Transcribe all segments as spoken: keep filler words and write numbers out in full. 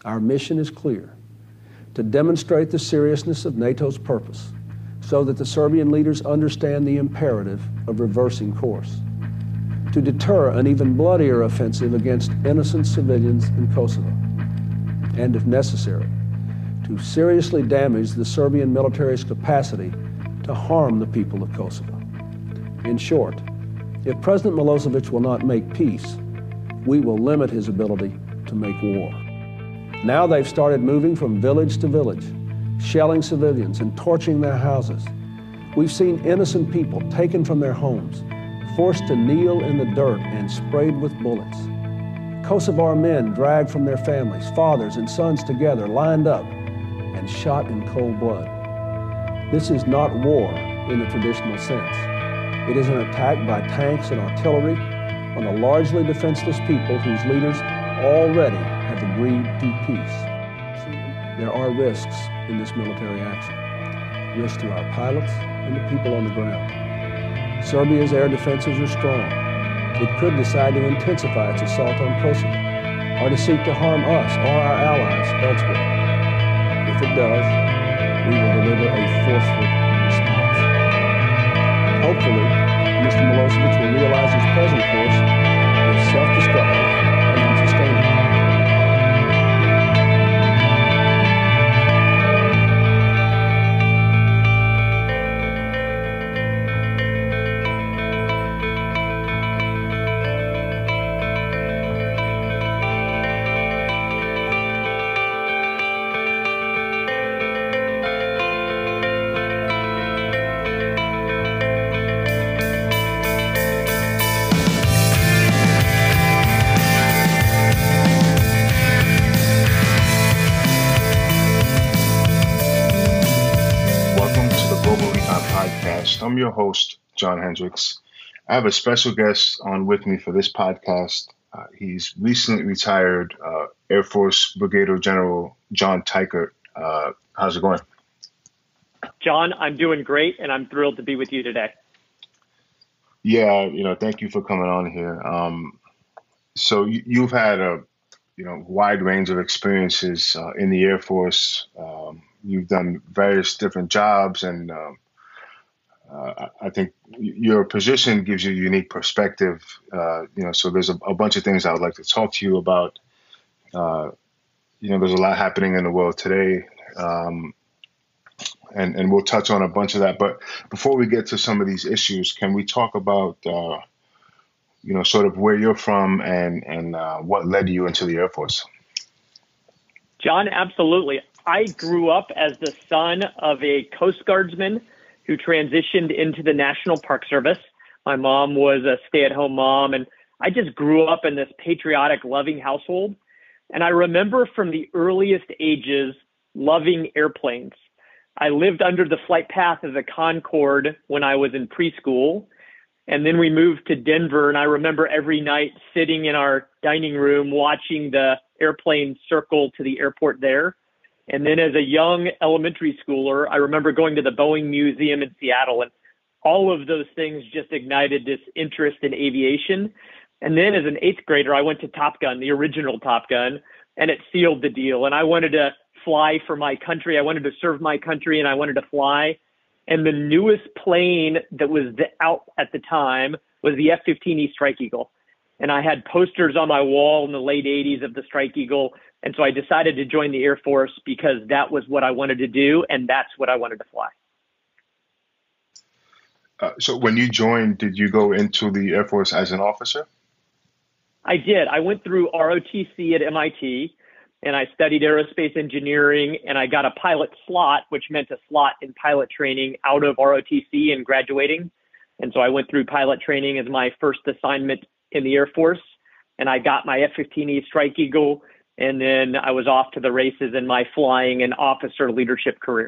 Our mission is clear: to demonstrate the seriousness of NATO's purpose so that the Serbian leaders understand the imperative of reversing course, to deter an even bloodier offensive against innocent civilians in Kosovo, and if necessary, to seriously damage the Serbian military's capacity to harm the people of Kosovo. In short, if President Milosevic will not make peace, we will limit his ability to make war. Now they've started moving from village to village, shelling civilians and torching their houses. We've seen innocent people taken from their homes, forced to kneel in the dirt and sprayed with bullets. Kosovar men dragged from their families, fathers and sons together, lined up, and shot in cold blood. This is not war in the traditional sense. It is an attack by tanks and artillery on a largely defenseless people whose leaders already have agreed to peace. There are risks in this military action. Risks to our pilots and the people on the ground. Serbia's air defenses are strong. It could decide to intensify its assault on Kosovo, or to seek to harm us or our allies elsewhere. If it does, we will deliver a forceful response. Hopefully, Mister Milosevic will realize his present course is self-destructive and unsustainable. I'm your host, John Hendricks. I have a special guest on with me for this podcast. Uh, he's recently retired uh, Air Force Brigadier General John Teichert. Uh, how's it going? John, I'm doing great, and I'm thrilled to be with you today. Yeah, you know, thank you for coming on here. Um, so you, you've had a, you know, wide range of experiences uh, in the Air Force. Um, you've done various different jobs, and um, Uh, I think your position gives you a unique perspective. Uh, you know, so there's a, a bunch of things I would like to talk to you about. Uh, you know, there's a lot happening in the world today, um, and and we'll touch on a bunch of that. But before we get to some of these issues, can we talk about uh, you know, sort of where you're from and and uh, what led you into the Air Force? John, absolutely. I grew up as the son of a Coast Guardsman who transitioned into the National Park Service. My mom was a stay-at-home mom, and I just grew up in this patriotic, loving household. And I remember from the earliest ages loving airplanes. I lived under the flight path of the Concorde when I was in preschool. And then we moved to Denver, and I remember every night sitting in our dining room watching the airplane circle to the airport there. And then as a young elementary schooler, I remember going to the Boeing Museum in Seattle, and all of those things just ignited this interest in aviation. And then as an eighth grader, I went to Top Gun, the original Top Gun, and it sealed the deal. And I wanted to fly for my country. I wanted to serve my country, and I wanted to fly. And the newest plane that was out at the time was the F fifteen E Strike Eagle. And I had posters on my wall in the late eighties of the Strike Eagle. And so I decided to join the Air Force because that was what I wanted to do, and that's what I wanted to fly. Uh, so when you joined, did you go into the Air Force as an officer? I did. I went through R O T C at M I T, and I studied aerospace engineering, and I got a pilot slot, which meant a slot in pilot training out of R O T C and graduating. And so I went through pilot training as my first assignment in the Air Force, and I got my F fifteen E Strike Eagle. And then I was off to the races in my flying and officer leadership career.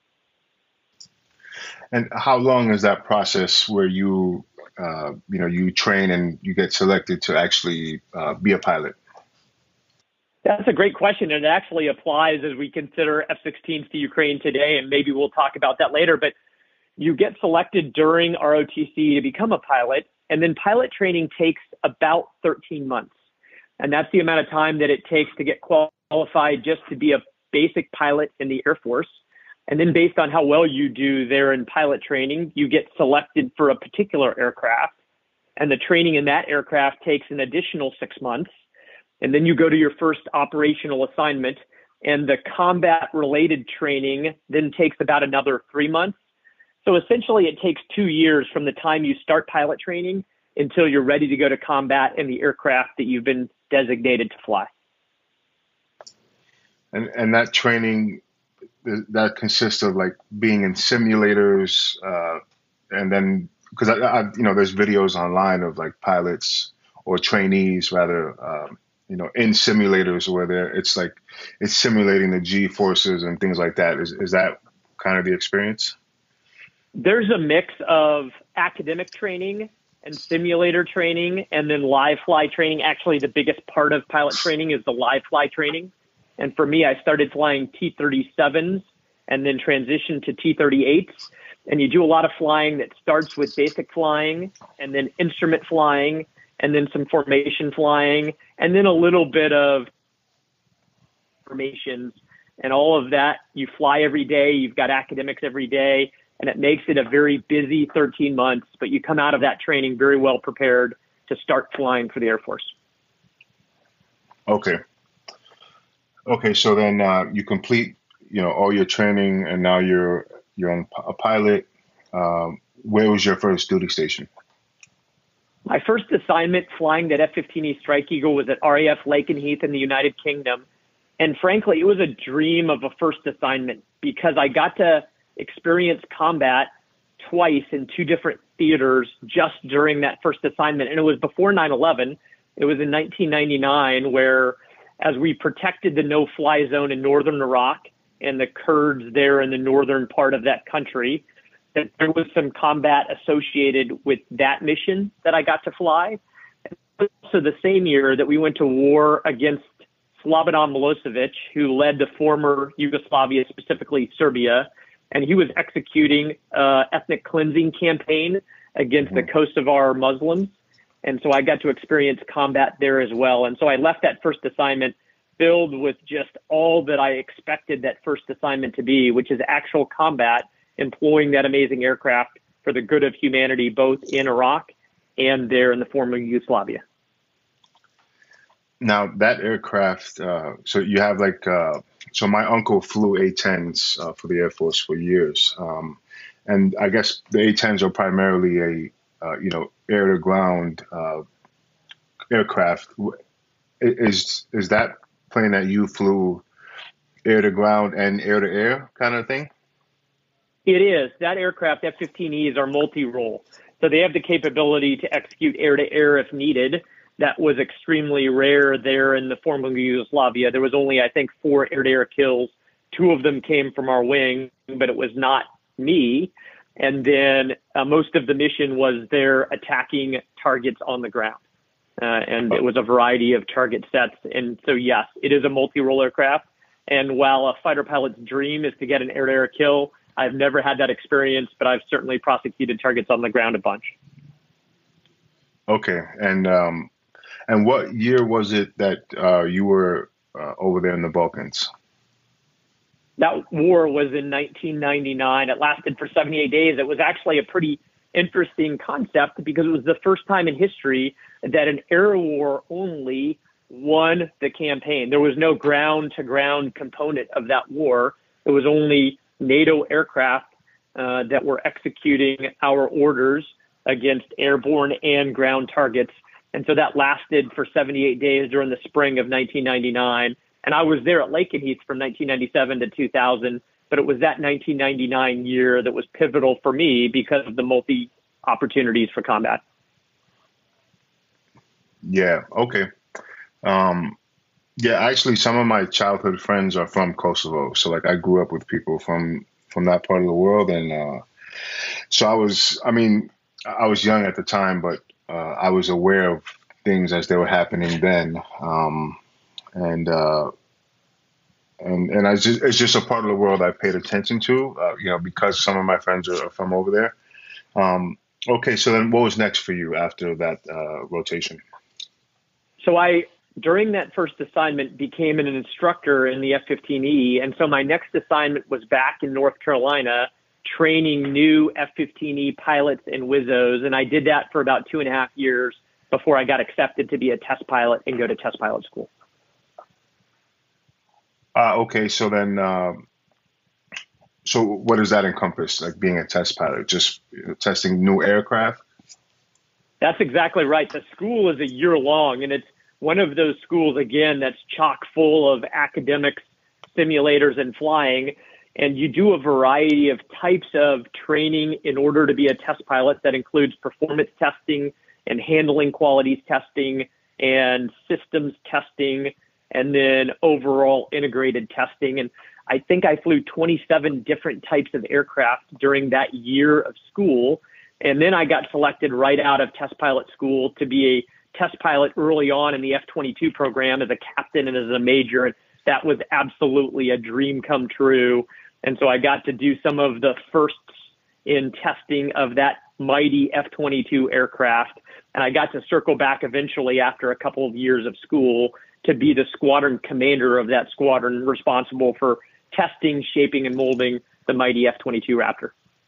And how long is that process where you, uh, you know, you train and you get selected to actually uh, be a pilot? That's a great question. And it actually applies as we consider F sixteens to Ukraine today. And maybe we'll talk about that later. But you get selected during R O T C to become a pilot. And then pilot training takes about thirteen months. And that's the amount of time that it takes to get qualified qualify just to be a basic pilot in the Air Force. And then based on how well you do there in pilot training, you get selected for a particular aircraft. And the training in that aircraft takes an additional six months. And then you go to your first operational assignment. And the combat-related training then takes about another three months. So essentially, it takes two years from the time you start pilot training until you're ready to go to combat in the aircraft that you've been designated to fly. And and that training, that consists of like being in simulators, uh, and then because I, I, you know, there's videos online of like pilots or trainees rather, um, you know, in simulators where they're it's like it's simulating the G forces and things like that. Is is that kind of the experience? There's a mix of academic training and simulator training, and then live fly training. Actually, the biggest part of pilot training is the live fly training. And for me, I started flying T thirty-sevens and then transitioned to T thirty-eights. And you do a lot of flying that starts with basic flying and then instrument flying and then some formation flying and then a little bit of formations. And all of that, you fly every day. You've got academics every day. And it makes it a very busy thirteen months, but you come out of that training very well prepared to start flying for the Air Force. Okay. Okay, so then uh, you complete, you know, all your training, and now you're you're on a pilot. Um, where was your first duty station? My first assignment flying that F fifteen E Strike Eagle was at R A F Lakenheath in the United Kingdom. And frankly, it was a dream of a first assignment because I got to experience combat twice in two different theaters just during that first assignment. And it was before nine eleven. It was in nineteen ninety-nine, where as we protected the no-fly zone in northern Iraq and the Kurds there in the northern part of that country, that there was some combat associated with that mission that I got to fly. Also the same year that we went to war against Slobodan Milosevic, who led the former Yugoslavia, specifically Serbia, and he was executing uh, ethnic cleansing campaign against the Kosovar Muslims. And so I got to experience combat there as well. And so I left that first assignment filled with just all that I expected that first assignment to be, which is actual combat, employing that amazing aircraft for the good of humanity, both in Iraq and there in the former Yugoslavia. Now that aircraft, uh, so you have like, uh, so my uncle flew A tens uh, for the Air Force for years. Um, and I guess the A tens are primarily a, uh, you know, air to ground uh, aircraft. Is, is that plane that you flew air to ground and air to air kind of thing? It is. That aircraft, F fifteen Es, are multi-role. So they have the capability to execute air to air if needed. That was extremely rare there in the former Yugoslavia. There was only, I think, four air-to-air kills. Two of them came from our wing, but it was not me. And then uh, most of the mission was there attacking targets on the ground. Uh, and it was a variety of target sets. And so, yes, it is a multi-role aircraft. And while a fighter pilot's dream is to get an air-to-air kill, I've never had that experience, but I've certainly prosecuted targets on the ground a bunch. Okay. And, um, And what year was it that uh, you were uh, over there in the Balkans? That war was in nineteen ninety-nine. It lasted for seventy-eight days. It was actually a pretty interesting concept because it was the first time in history that an air war only won the campaign. There was no ground-to-ground component of that war. It was only NATO aircraft uh, that were executing our orders against airborne and ground targets. And so that lasted for seventy-eight days during the spring of nineteen ninety-nine. And I was there at Lakenheath from nineteen ninety-seven to two thousand. But it was that nineteen ninety-nine year that was pivotal for me because of the multi opportunities for combat. Yeah. Okay. Um, yeah, actually, some of my childhood friends are from Kosovo. So like I grew up with people from, from that part of the world. And uh, so I was, I mean, I was young at the time, but Uh, I was aware of things as they were happening then, um, and uh, and and I just, it's just a part of the world I paid attention to, uh, you know, because some of my friends are from over there. Um, okay, so then what was next for you after that uh, rotation? So I during that first assignment, became an instructor in the F fifteen E. And so my next assignment was back in North Carolina, training new F fifteen E pilots and W I Z Os. And I did that for about two and a half years before I got accepted to be a test pilot and go to test pilot school. Uh, okay, so then, uh, so what does that encompass, like being a test pilot? Just you know, testing new aircraft? That's exactly right. The school is a year long, and it's one of those schools, again, that's chock full of academics, simulators, and flying. And you do a variety of types of training in order to be a test pilot that includes performance testing and handling qualities testing and systems testing, and then overall integrated testing. And I think I flew twenty-seven different types of aircraft during that year of school. And then I got selected right out of test pilot school to be a test pilot early on in the F twenty-two program as a captain and as a major. And that was absolutely a dream come true. And so I got to do some of the firsts in testing of that mighty F twenty-two aircraft. And I got to circle back eventually after a couple of years of school to be the squadron commander of that squadron, responsible for testing, shaping, and molding the mighty F twenty-two Raptor.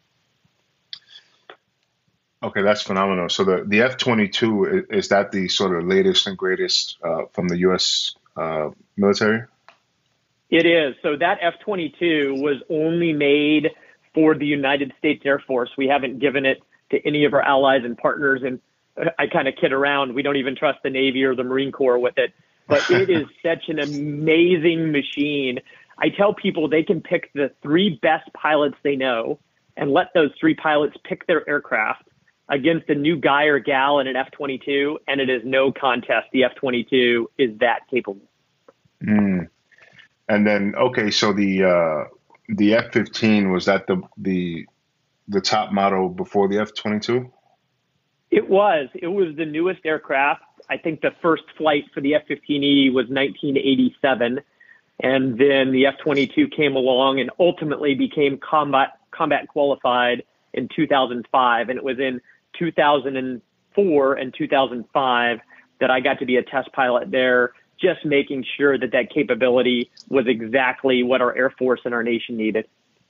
Okay, that's phenomenal. So the, the F twenty-two, is that the sort of latest and greatest uh, from the U S uh, military? It is. So that F twenty-two was only made for the United States Air Force. We haven't given it to any of our allies and partners. And I kind of kid around. We don't even trust the Navy or the Marine Corps with it. But it is such an amazing machine. I tell people they can pick the three best pilots they know and let those three pilots pick their aircraft against a new guy or gal in an F twenty-two, and it is no contest. The F twenty-two is that capable. Mm. And then, okay, so the uh, the F fifteen, was that the the the top model before the F twenty-two? It was. It was the newest aircraft. I think the first flight for the F fifteen E was nineteen eighty-seven, and then the F twenty-two came along and ultimately became combat combat qualified in two thousand five, and it was in two thousand four and two thousand five that I got to be a test pilot there, just making sure that that capability was exactly what our Air Force and our nation needed.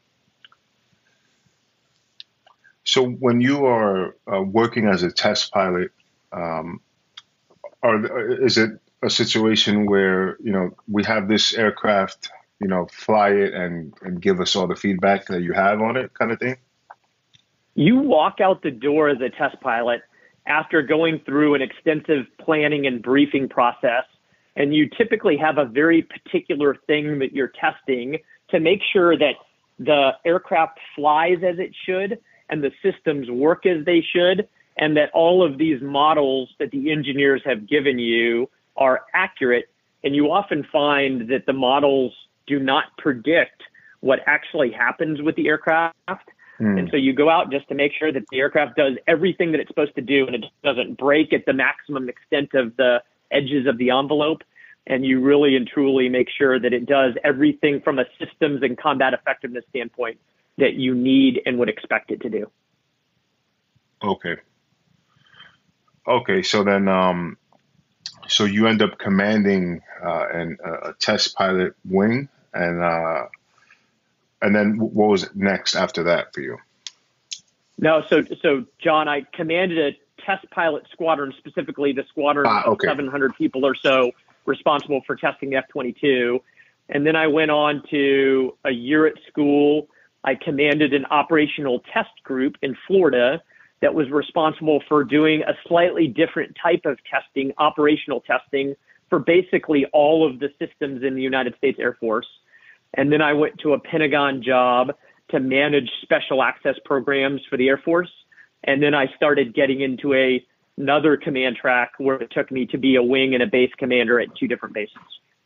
So when you are uh, working as a test pilot, um, are is it a situation where, you know, we have this aircraft, you know, fly it and, and give us all the feedback that you have on it kind of thing? You walk out the door as a test pilot after going through an extensive planning and briefing process, and you typically have a very particular thing that you're testing to make sure that the aircraft flies as it should and the systems work as they should, and that all of these models that the engineers have given you are accurate. And you often find that the models do not predict what actually happens with the aircraft. Mm. And so you go out just to make sure that the aircraft does everything that it's supposed to do and it doesn't break at the maximum extent of the edges of the envelope. And you really and truly make sure that it does everything from a systems and combat effectiveness standpoint that you need and would expect it to do. Okay. Okay. So then, um, so you end up commanding uh, an, a test pilot wing, and uh, and then what was next after that for you? No, so so John, I commanded a test pilot squadron, specifically the squadron ah, okay. of seven hundred people or so responsible for testing the F twenty-two. And then I went on to a year at school. I commanded an operational test group in Florida that was responsible for doing a slightly different type of testing, operational testing, for basically all of the systems in the United States Air Force. And then I went to a Pentagon job to manage special access programs for the Air Force. And then I started getting into a, another command track where it took me to be a wing and a base commander at two different bases.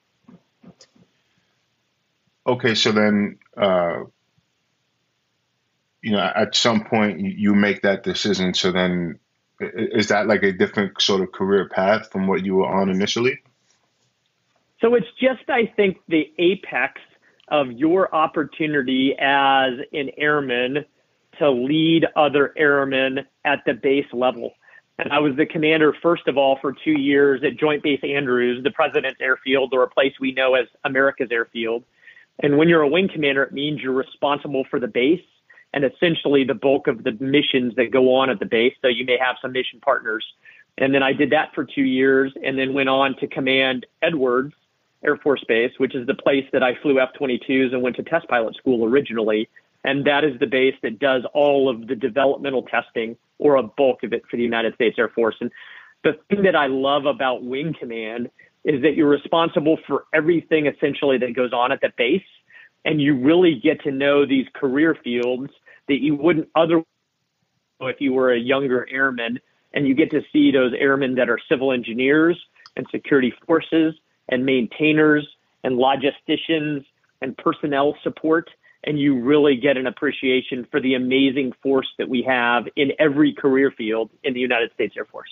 Okay, so then, uh, you know, at some point you make that decision. So then is that like a different sort of career path from what you were on initially? So it's just, I think, the apex of your opportunity as an airman to lead other airmen at the base level. And I was the commander, first of all, for two years at Joint Base Andrews, the President's Airfield, or a place we know as America's Airfield. And when you're a wing commander, it means you're responsible for the base and essentially the bulk of the missions that go on at the base. So you may have some mission partners. And then I did that for two years and then went on to command Edwards Air Force Base, which is the place that I flew F twenty-twos and went to test pilot school originally. And that is the base that does all of the developmental testing, or a bulk of it, for the United States Air Force. And the thing that I love about Wing Command is that you're responsible for everything essentially that goes on at the base. And you really get to know these career fields that you wouldn't otherwise if you were a younger airman. And you get to see those airmen that are civil engineers and security forces and maintainers and logisticians and personnel support. And you really get an appreciation for the amazing force that we have in every career field in the United States Air Force.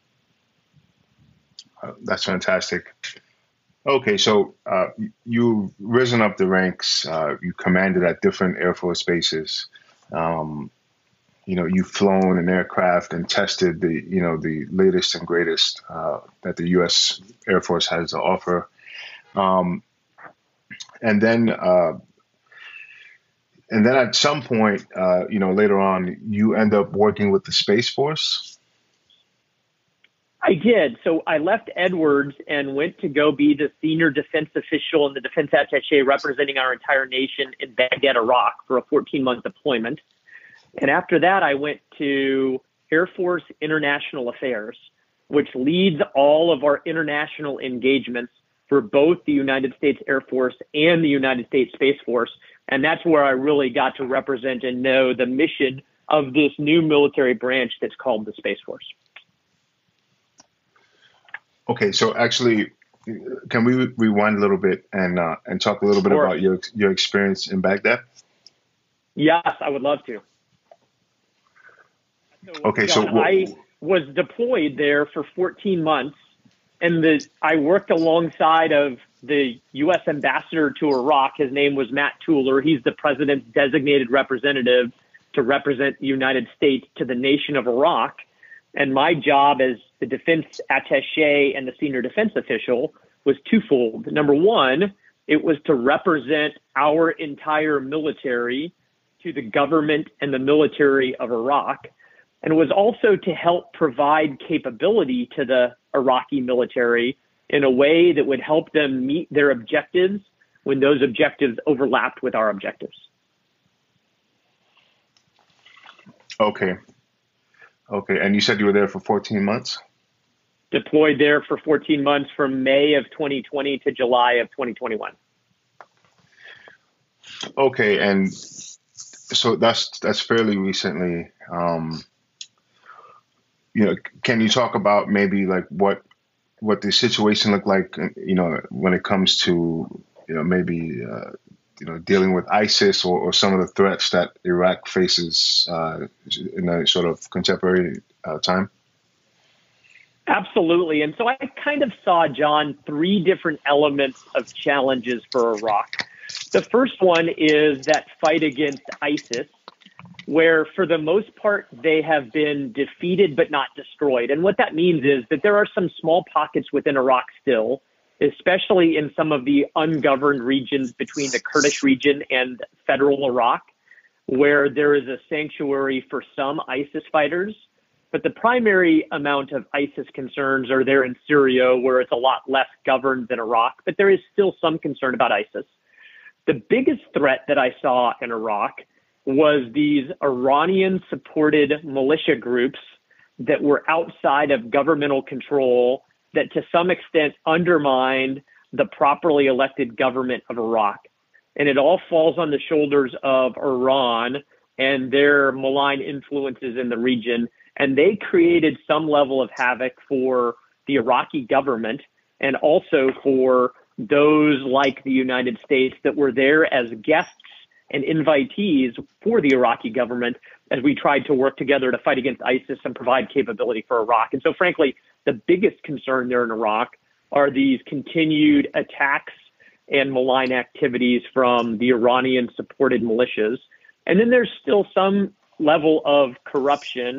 Uh, that's fantastic. Okay, so uh, you've risen up the ranks. Uh, you commanded at different Air Force bases. Um, you know, you've flown an aircraft and tested the, you know, the latest and greatest uh, that the U S Air Force has to offer. Um, and then, uh, and then at some point, uh, you know, later on, you end up working with the Space Force. I did. So I left Edwards and went to go be the senior defense official and the defense attaché representing our entire nation in Baghdad, Iraq, for a fourteen-month deployment. And after that, I went to Air Force International Affairs, which leads all of our international engagements for both the United States Air Force and the United States Space Force. And that's where I really got to represent and know the mission of this new military branch that's called the Space Force. Okay, so actually, can we rewind a little bit and uh, and talk a little bit Sure. about your your experience in Baghdad? Yes, I would love to. Okay, so John, I was deployed there for fourteen months, and the I worked alongside of the U S ambassador to Iraq. His name was Matt Tueller. He's the president's designated representative to represent the United States to the nation of Iraq. And my job as the defense attaché and the senior defense official was twofold. Number one, it was to represent our entire military to the government and the military of Iraq. And it was also to help provide capability to the Iraqi military in a way that would help them meet their objectives when those objectives overlapped with our objectives. Okay. Okay. And you said you were there for fourteen months? Deployed there for fourteen months from May of twenty twenty to July of twenty twenty-one. Okay. And so that's that's fairly recently. Um, you know, can you talk about maybe like what what the situation looked like, you know, when it comes to, you know, maybe, uh, you know, dealing with ISIS or, or some of the threats that Iraq faces uh, in a sort of contemporary uh, time? Absolutely. And so I kind of saw, John, three different elements of challenges for Iraq. The first one is that fight against ISIS, where for the most part, they have been defeated but not destroyed. And what that means is that there are some small pockets within Iraq still, especially in some of the ungoverned regions between the Kurdish region and federal Iraq, where there is a sanctuary for some ISIS fighters. But the primary amount of ISIS concerns are there in Syria, where it's a lot less governed than Iraq, but there is still some concern about ISIS. The biggest threat that I saw in Iraq was these Iranian-supported militia groups that were outside of governmental control that to some extent undermined the properly elected government of Iraq. And it all falls on the shoulders of Iran and their malign influences in the region. And they created some level of havoc for the Iraqi government and also for those like the United States that were there as guests and invitees for the Iraqi government as we tried to work together to fight against ISIS and provide capability for Iraq. And so, frankly, the biggest concern there in Iraq are these continued attacks and malign activities from the Iranian-supported militias. And then there's still some level of corruption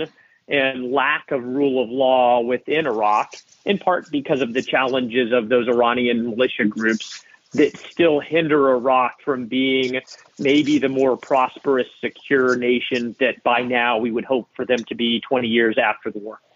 and lack of rule of law within Iraq, in part because of the challenges of those Iranian militia groups that still hinder Iraq from being maybe the more prosperous, secure nation that by now we would hope for them to be twenty years after the war.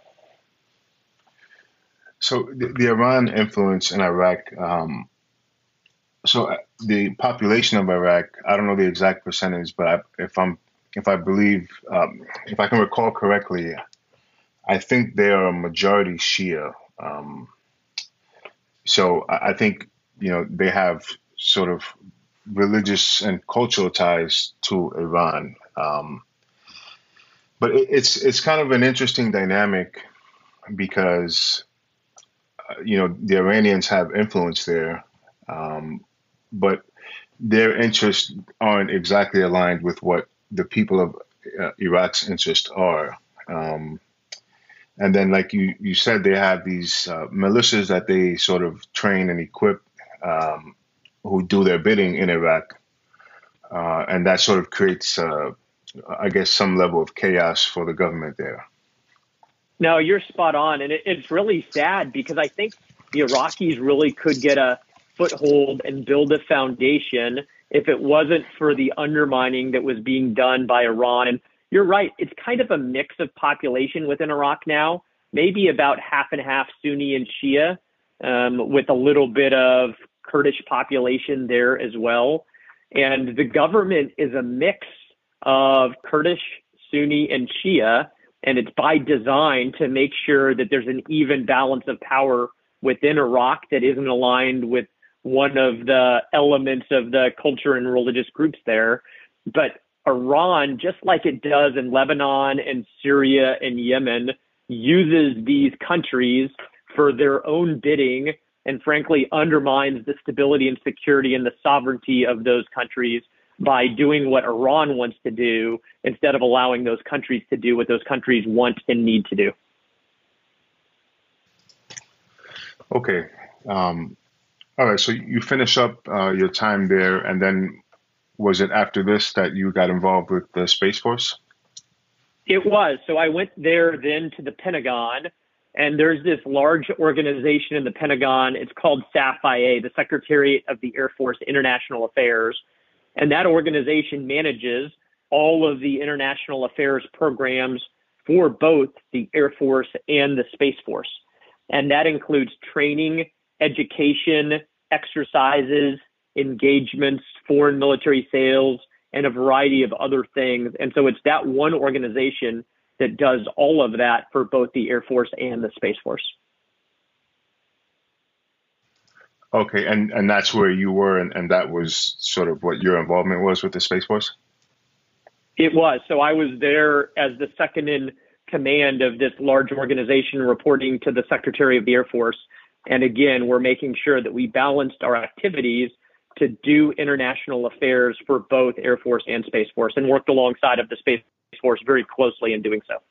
So the, the Iran influence in Iraq, um, so the population of Iraq, I don't know the exact percentage, but I, if I'm, if I believe, um, if I can recall correctly, I think they are a majority Shia. Um, so I, I think, you know, they have sort of religious and cultural ties to Iran. Um, but it, it's it's kind of an interesting dynamic because, uh, you know, the Iranians have influence there, um, but their interests aren't exactly aligned with what the people of uh, Iraq's interests are. Um, and then, like you, you said, they have these uh, militias that they sort of train and equip, um, who do their bidding in Iraq. Uh, and that sort of creates, uh, I guess, some level of chaos for the government there. No, you're spot on. And it, it's really sad because I think the Iraqis really could get a foothold and build a foundation if it wasn't for the undermining that was being done by Iran. And you're right, it's kind of a mix of population within Iraq now, maybe about half and half Sunni and Shia, um, with a little bit of Kurdish population there as well. And the government is a mix of Kurdish, Sunni, and Shia, and it's by design to make sure that there's an even balance of power within Iraq that isn't aligned with one of the elements of the culture and religious groups there. But Iran, just like it does in Lebanon and Syria and Yemen, uses these countries for their own bidding and frankly undermines the stability and security and the sovereignty of those countries by doing what Iran wants to do instead of allowing those countries to do what those countries want and need to do. Okay. Um, all right. So you finish up uh, your time there, and then was it after this that you got involved with the Space Force? It was. So I went there then to the Pentagon, and there's this large organization in the Pentagon. It's called S A F I A, the Secretariat of the Air Force International Affairs. And that organization manages all of the international affairs programs for both the Air Force and the Space Force. And that includes training, education, exercises, engagements, foreign military sales, and a variety of other things. And so it's that one organization that does all of that for both the Air Force and the Space Force. Okay, and, and that's where you were, and, and that was sort of what your involvement was with the Space Force? It was. So I was there as the second in command of this large organization reporting to the Secretary of the Air Force. And again, we're making sure that we balanced our activities to do international affairs for both Air Force and Space Force, and worked alongside of the Space Force very closely in doing so.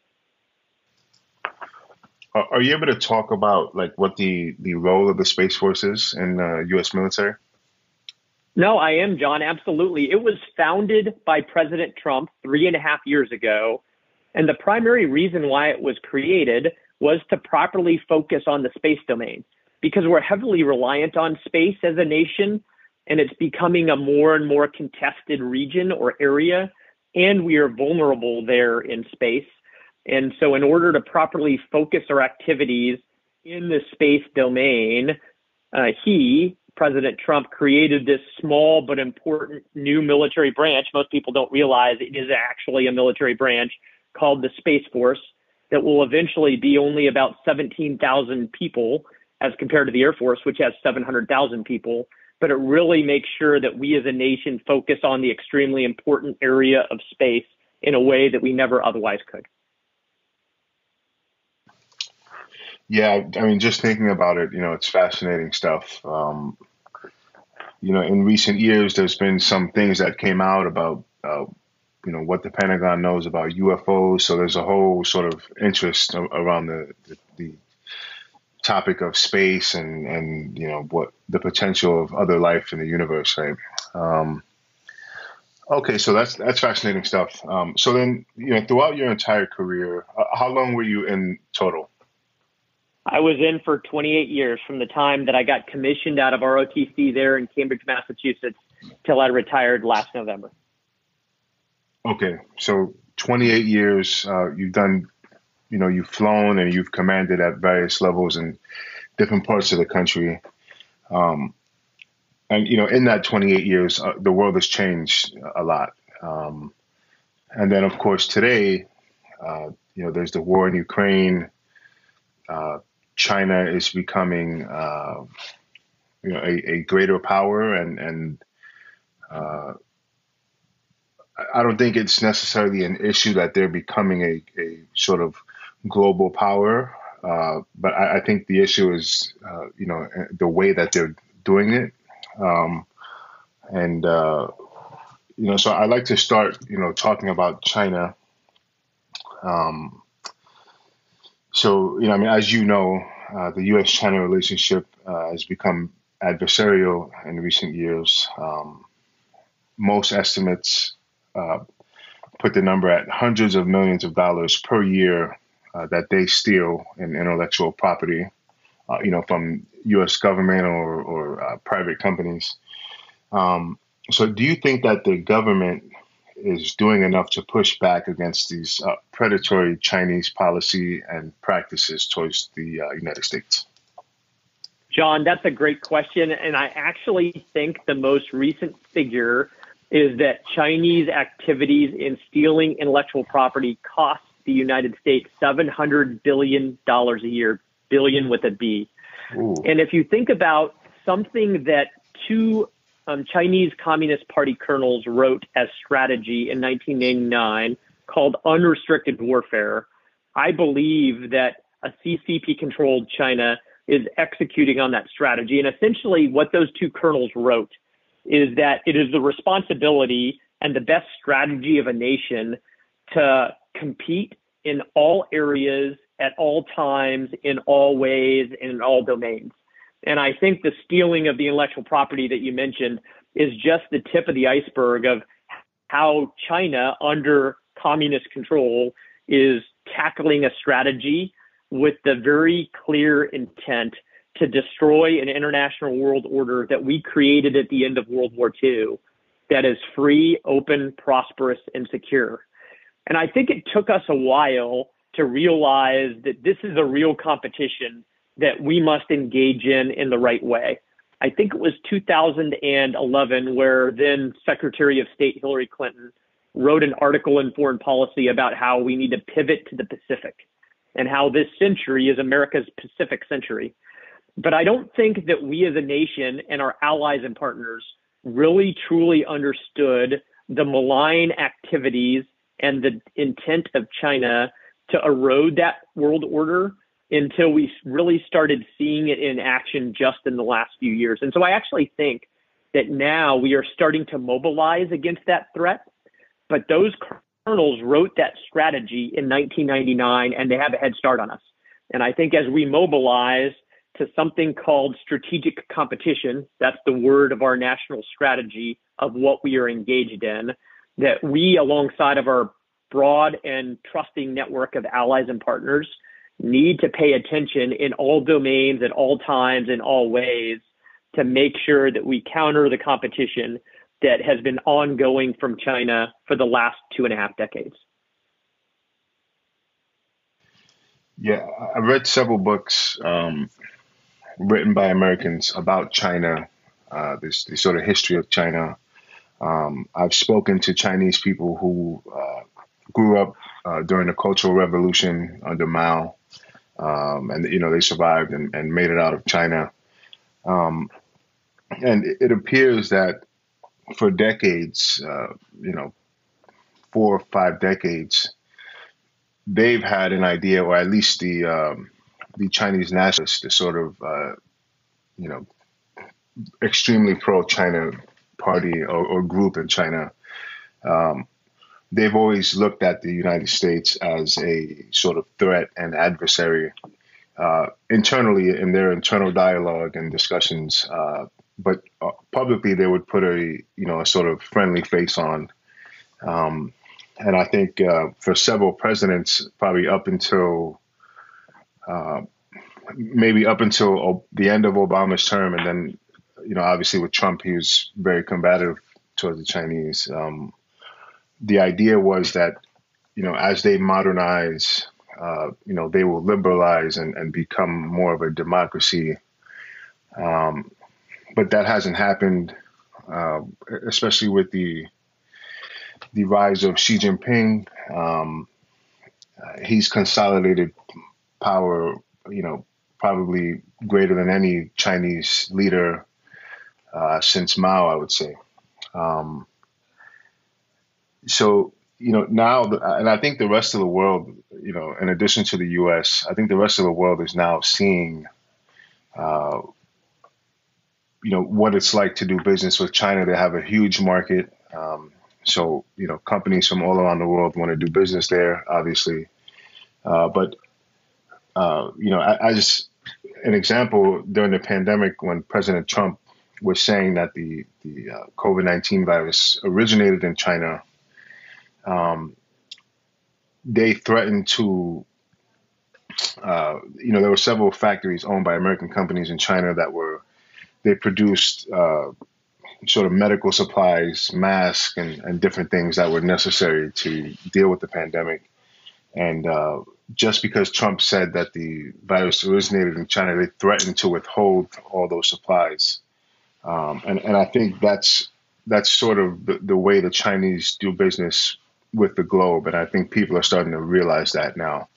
Are you able to talk about like what the, the role of the Space Force is in the U S military? No, I am, John. Absolutely. It was founded by President Trump three and a half years ago. And the primary reason why it was created was to properly focus on the space domain, because we're heavily reliant on space as a nation, and it's becoming a more and more contested region or area, and we are vulnerable there in space. And so in order to properly focus our activities in the space domain, uh, he, President Trump, created this small but important new military branch. Most people don't realize it is actually a military branch called the Space Force that will eventually be only about seventeen thousand people as compared to the Air Force, which has seven hundred thousand people. But it really makes sure that we as a nation focus on the extremely important area of space in a way that we never otherwise could. Yeah, I mean, just thinking about it, you know, it's fascinating stuff. Um, you know, in recent years, there's been some things that came out about, uh, you know, what the Pentagon knows about U F Os. So there's a whole sort of interest a- around the, the, the topic of space and, and, you know, what the potential of other life in the universe, right? Um, Okay, so that's that's fascinating stuff. Um, so then, you know, throughout your entire career, uh, how long were you in total? I was in for twenty-eight years from the time that I got commissioned out of R O T C there in Cambridge, Massachusetts, till I retired last November. Okay, so twenty-eight years, uh, you've done, you know, you've flown and you've commanded at various levels in different parts of the country. Um, and, you know, in that twenty-eight years, uh, the world has changed a lot. Um, and then, of course, today, uh, you know, there's the war in Ukraine. Uh, China is becoming, uh, you know, a, a greater power, and and uh, I don't think it's necessarily an issue that they're becoming a, a sort of global power. Uh, but I, I think the issue is, uh, you know, the way that they're doing it. Um, and, uh, you know, so I like to start, you know, talking about China. Um, so, you know, I mean, as you know, uh, the U S China relationship uh, has become adversarial in recent years. Um, most estimates uh, put the number at hundreds of millions of dollars per year uh, that they steal in intellectual property, uh, you know, from U S government or, or uh, private companies. Um, so do you think that the government is doing enough to push back against these uh, predatory Chinese policy and practices towards the uh, United States? John, that's a great question. And I actually think the most recent figure is that Chinese activities in stealing intellectual property cost the United States seven hundred billion dollars a year, billion with a B. Ooh. And if you think about something that two um, Chinese Communist Party colonels wrote as strategy in nineteen ninety-nine called unrestricted warfare, I believe that a C C P-controlled China is executing on that strategy. And essentially what those two colonels wrote is that it is the responsibility and the best strategy of a nation to compete in all areas, at all times, in all ways, and in all domains. And I think the stealing of the intellectual property that you mentioned is just the tip of the iceberg of how China, under communist control, is tackling a strategy with the very clear intent to destroy an international world order that we created at the end of World War Two that is free, open, prosperous, and secure. And I think it took us a while to realize that this is a real competition that we must engage in in the right way. I think it was two thousand eleven where then Secretary of State Hillary Clinton wrote an article in Foreign Policy about how we need to pivot to the Pacific and how this century is America's Pacific century. But I don't think that we as a nation and our allies and partners really truly understood the malign activities and the intent of China to erode that world order until we really started seeing it in action just in the last few years. And so I actually think that now we are starting to mobilize against that threat. But those colonels wrote that strategy in nineteen ninety-nine, and they have a head start on us. And I think as we mobilize to something called strategic competition, that's the word of our national strategy of what we are engaged in, that we, alongside of our broad and trusting network of allies and partners, need to pay attention in all domains, at all times, in all ways, to make sure that we counter the competition that has been ongoing from China for the last two and a half decades. Yeah, I read several books um, written by Americans about China, uh, this, this sort of history of China. Um, I've spoken to Chinese people who uh, grew up uh, during the Cultural Revolution under Mao, um, and you know they survived and, and made it out of China. Um, and it, it appears that for decades, uh, you know, four or five decades, they've had an idea, or at least the um, the Chinese nationalists, the sort of uh, you know extremely pro-China party or, or group in China. Um, they've always looked at the United States as a sort of threat and adversary uh, internally in their internal dialogue and discussions. Uh, but uh, publicly, they would put a you know a sort of friendly face on Um, and I think uh, for several presidents, probably up until uh, maybe up until the end of Obama's term, and then, you know, obviously with Trump, he was very combative towards the Chinese. Um, the idea was that, you know, as they modernize, uh, you know, they will liberalize and, and become more of a democracy. Um, but that hasn't happened, uh, especially with the the rise of Xi Jinping. Um, uh, he's consolidated power, you know, probably greater than any Chinese leader uh, since Mao, I would say. Um, so, you know, now, the, and I think the rest of the world, you know, in addition to the U S, I think the rest of the world is now seeing, uh, you know, what it's like to do business with China. They have a huge market. Um, so, you know, companies from all around the world want to do business there, obviously. Uh, but, uh, you know, I, I just, an example during the pandemic when President Trump was saying that the, the uh, COVID nineteen virus originated in China, um, they threatened to, uh, you know, there were several factories owned by American companies in China that were, they produced uh, sort of medical supplies, masks, and, and different things that were necessary to deal with the pandemic. And uh, just because Trump said that the virus originated in China, they threatened to withhold all those supplies. Um, and, and I think that's that's sort of the, the way the Chinese do business with the globe. And I think people are starting to realize that now.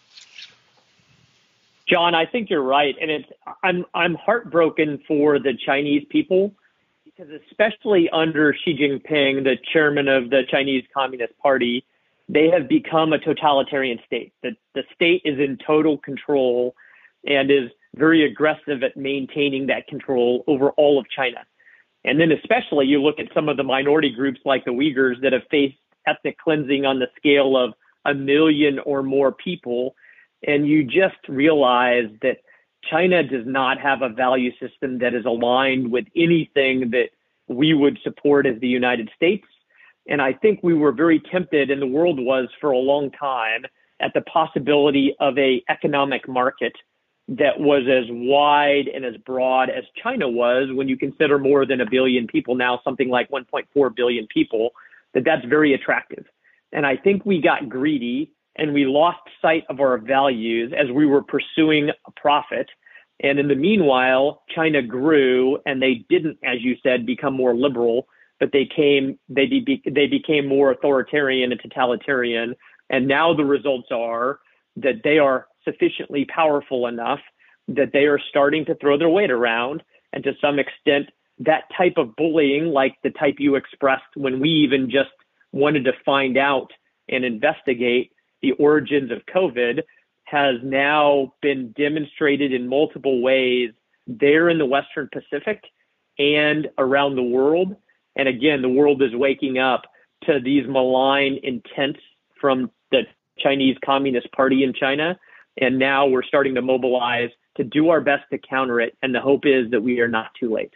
John, I think you're right. And it's I'm I'm heartbroken for the Chinese people because especially under Xi Jinping, the chairman of the Chinese Communist Party, they have become a totalitarian state. The, the state is in total control and is very aggressive at maintaining that control over all of China. And then especially you look at some of the minority groups like the Uyghurs that have faced ethnic cleansing on the scale of a million or more people. And you just realize that China does not have a value system that is aligned with anything that we would support as the United States. And I think we were very tempted, and the world was for a long time, at the possibility of a economic market that was as wide and as broad as China was when you consider more than a billion people, now something like one point four billion people, that that's very attractive. And I think we got greedy and we lost sight of our values as we were pursuing a profit. And in the meanwhile, China grew and they didn't, as you said, become more liberal, but they came, they, be, they became more authoritarian and totalitarian. And now the results are that they are sufficiently powerful enough that they are starting to throw their weight around. And to some extent, that type of bullying, like the type you expressed when we even just wanted to find out and investigate the origins of COVID, has now been demonstrated in multiple ways there in the Western Pacific and around the world. And again, the world is waking up to these malign intents from the Chinese Communist Party in China. And now we're starting to mobilize to do our best to counter it. And the hope is that we are not too late.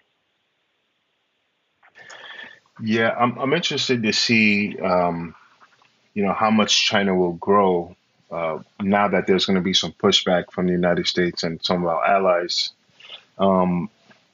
Yeah, I'm, I'm interested to see, um, you know, how much China will grow uh, now that there's going to be some pushback from the United States and some of our allies. Um,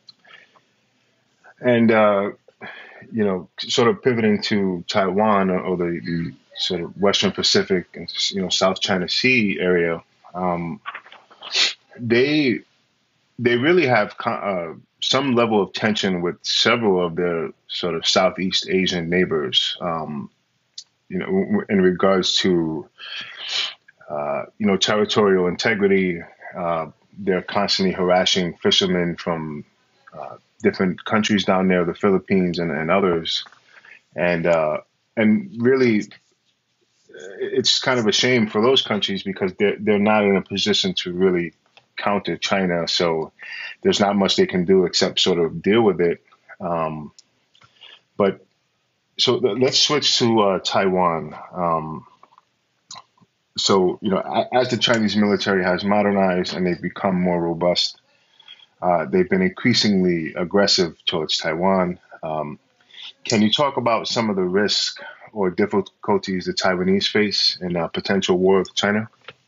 and, uh, you know, sort of pivoting to Taiwan or, or the, the sort of Western Pacific and, you know, South China Sea area, um, they they really have uh, some level of tension with several of their sort of Southeast Asian neighbors, um, you know, in regards to, uh, you know, territorial integrity. Uh, they're constantly harassing fishermen from uh, different countries down there, the Philippines and, and others. And, uh, and really, it's kind of a shame for those countries because they're, they're not in a position to really counter China. So there's not much they can do except sort of deal with it. Um, but so let's switch to uh, Taiwan. Um, so, you know, as the Chinese military has modernized and they've become more robust, uh, they've been increasingly aggressive towards Taiwan. Um, can you talk about some of the risk or difficulties the Taiwanese face in a potential war with China?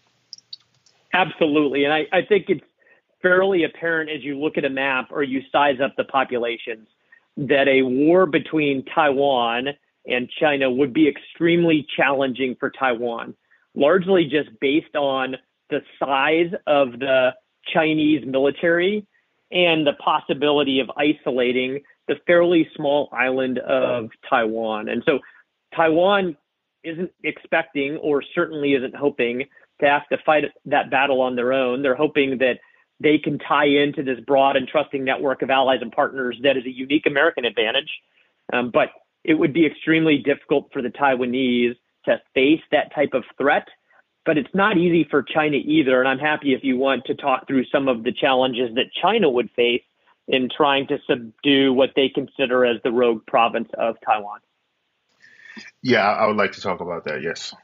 Absolutely. And I, I think it's fairly apparent as you look at a map or you size up the populations that a war between Taiwan and China would be extremely challenging for Taiwan, largely just based on the size of the Chinese military and the possibility of isolating the fairly small island of Taiwan. And so Taiwan isn't expecting, or certainly isn't hoping, to have to fight that battle on their own. They're hoping that they can tie into this broad and trusting network of allies and partners that is a unique American advantage. Um, but it would be extremely difficult for the Taiwanese to face that type of threat. But it's not easy for China either. And I'm happy if you want to talk through some of the challenges that China would face in trying to subdue what they consider as the rogue province of Taiwan. Yeah, I would like to talk about that. Yes.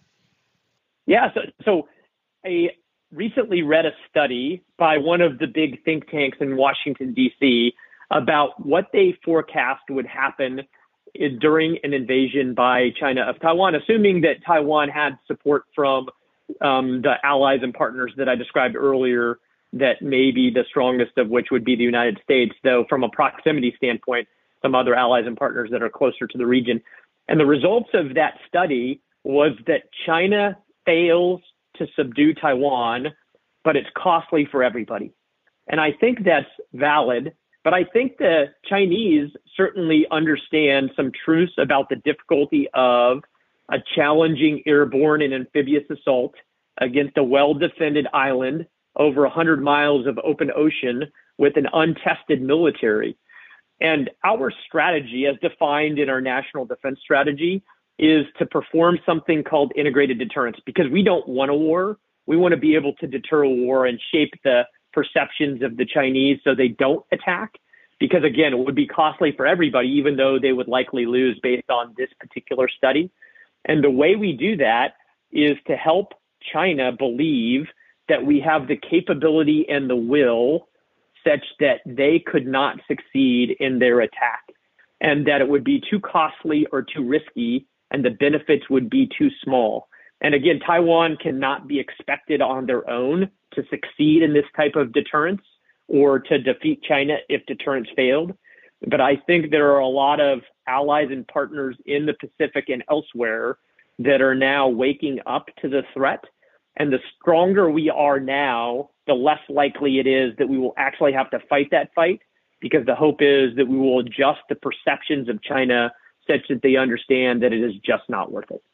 Yeah. So, so I recently read a study by one of the big think tanks in Washington, D C about what they forecast would happen during an invasion by China of Taiwan, assuming that Taiwan had support from um, the allies and partners that I described earlier, that maybe the strongest of which would be the United States, though from a proximity standpoint, some other allies and partners that are closer to the region. And the results of that study was that China fails to subdue Taiwan, but it's costly for everybody. And I think that's valid, but I think the Chinese certainly understand some truths about the difficulty of a challenging airborne and amphibious assault against a well-defended island over one hundred miles of open ocean with an untested military. And our strategy, as defined in our national defense strategy, is to perform something called integrated deterrence, because we don't want a war. We want to be able to deter a war and shape the perceptions of the Chinese so they don't attack, because, again, it would be costly for everybody, even though they would likely lose based on this particular study. And the way we do that is to help China believe that we have the capability and the will such that they could not succeed in their attack, and that it would be too costly or too risky, and the benefits would be too small. And again, Taiwan cannot be expected on their own to succeed in this type of deterrence or to defeat China if deterrence failed. But I think there are a lot of allies and partners in the Pacific and elsewhere that are now waking up to the threat. And the stronger we are now, the less likely it is that we will actually have to fight that fight, because the hope is that we will adjust the perceptions of China such that they understand that it is just not worth it.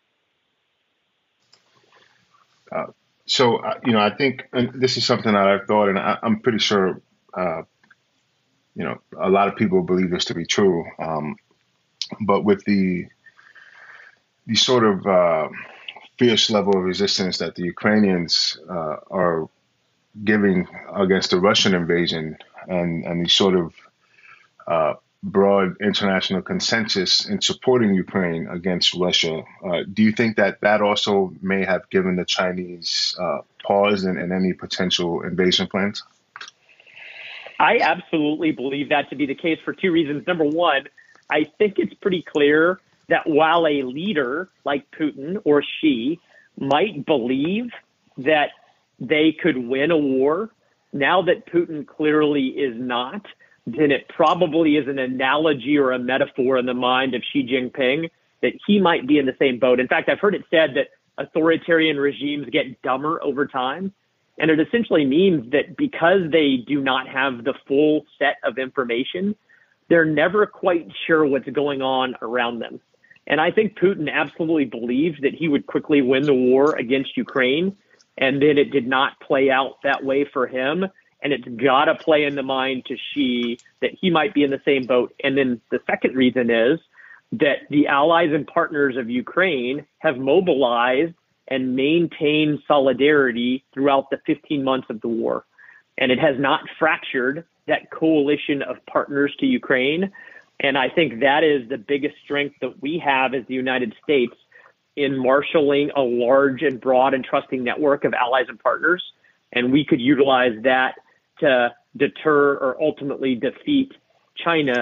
Uh, so, uh, you know, I think and this is something that I've thought, and I, I'm pretty sure, uh, you know, a lot of people believe this to be true. Um, but with the the sort of uh, fierce level of resistance that the Ukrainians uh, are giving against the Russian invasion, and, and the sort of uh, broad international consensus in supporting Ukraine against Russia, uh, do you think that that also may have given the Chinese uh, pause in, in any potential invasion plans? I absolutely believe that to be the case for two reasons. Number one, I think it's pretty clear that while a leader like Putin or Xi might believe that they could win a war, now that Putin clearly is not, then it probably is an analogy or a metaphor in the mind of Xi Jinping that he might be in the same boat. In fact, I've heard it said that authoritarian regimes get dumber over time. And it essentially means that because they do not have the full set of information, they're never quite sure what's going on around them. And I think Putin absolutely believed that he would quickly win the war against Ukraine. And then it did not play out that way for him. And it's got to play in the mind to Xi that he might be in the same boat. And then the second reason is that the allies and partners of Ukraine have mobilized and maintained solidarity throughout the fifteen months of the war. And it has not fractured that coalition of partners to Ukraine. And I think that is the biggest strength that we have as the United States in marshaling a large and broad and trusting network of allies and partners. And we could utilize that to deter or ultimately defeat China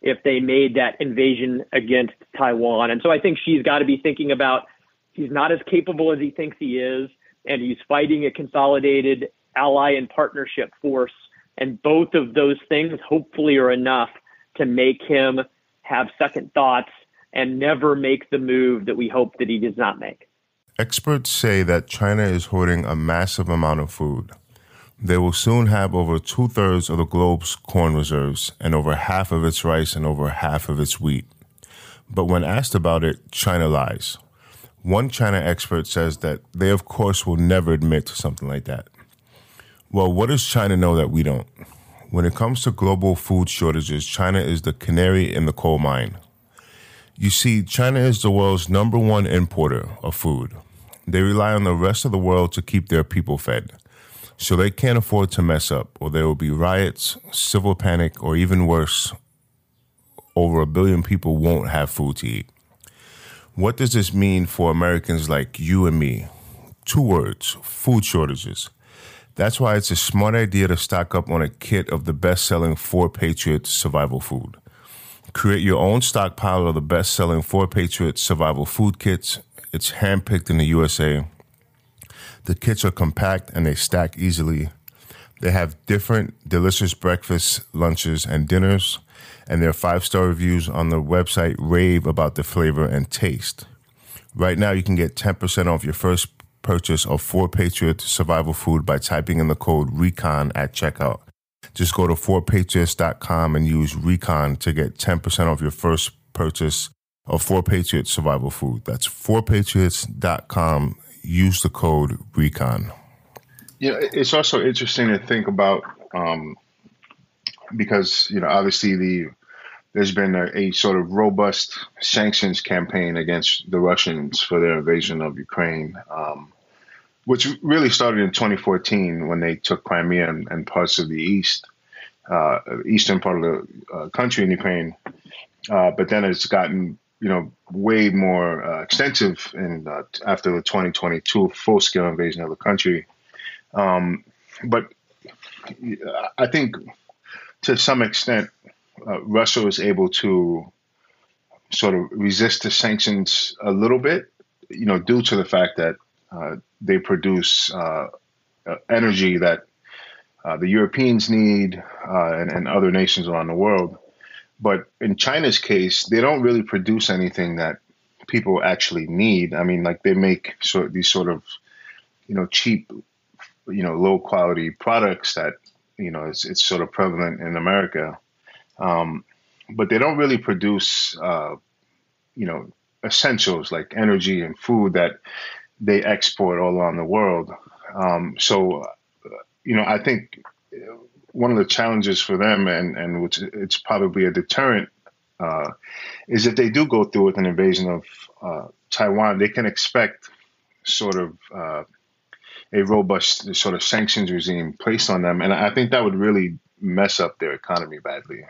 if they made that invasion against Taiwan. And so I think she's got to be thinking about he's not as capable as he thinks he is, and he's fighting a consolidated ally and partnership force. And both of those things hopefully are enough to make him have second thoughts and never make the move that we hope that he does not make. Experts say that China is hoarding a massive amount of food. They will soon have over two-thirds of the globe's corn reserves and over half of its rice and over half of its wheat. But when asked about it, China lies. One China expert says that they, of course, will never admit to something like that. Well, what does China know that we don't? When it comes to global food shortages, China is the canary in the coal mine. You see, China is the world's number one importer of food. They rely on the rest of the world to keep their people fed. So they can't afford to mess up, or there will be riots, civil panic, or even worse, over a billion people won't have food to eat. What does this mean for Americans like you and me? Two words: food shortages. That's why it's a smart idea to stock up on a kit of the best-selling four Patriots survival food. Create your own stockpile of the best-selling four Patriots survival food kits. It's handpicked in the U S A. The kits are compact and they stack easily. They have different delicious breakfasts, lunches, and dinners, and their five-star reviews on the website rave about the flavor and taste. Right now, you can get ten percent off your first purchase of four Patriot survival food by typing in the code RECON at checkout. Just go to four patriots dot com and use RECON to get ten percent off your first purchase of four Patriot survival food. That's four patriots dot com. Use the code RECON. Yeah, it's also interesting to think about um, because, you know, obviously the there's been a, a sort of robust sanctions campaign against the Russians for their invasion of Ukraine, um, which really started in twenty fourteen when they took Crimea and, and parts of the east, uh, eastern part of the uh, country in Ukraine. Uh, but then it's gotten, you know, way more uh, extensive in, uh, after the twenty twenty-two full-scale invasion of the country. Um, but I think to some extent, uh, Russia was able to sort of resist the sanctions a little bit, you know, due to the fact that uh, they produce uh, uh, energy that uh, the Europeans need uh, and, and other nations around the world. But in China's case, they don't really produce anything that people actually need. I mean, like they make sort of these sort of, you know, cheap, you know, low quality products that, you know, it's, it's sort of prevalent in America. Um, but they don't really produce, uh, you know, essentials like energy and food that they export all around the world. Um, so, you know, I think one of the challenges for them, and, and which it's probably a deterrent, uh, is if they do go through with an invasion of uh, Taiwan, they can expect sort of uh, a robust sort of sanctions regime placed on them. And I think that would really mess up their economy badly.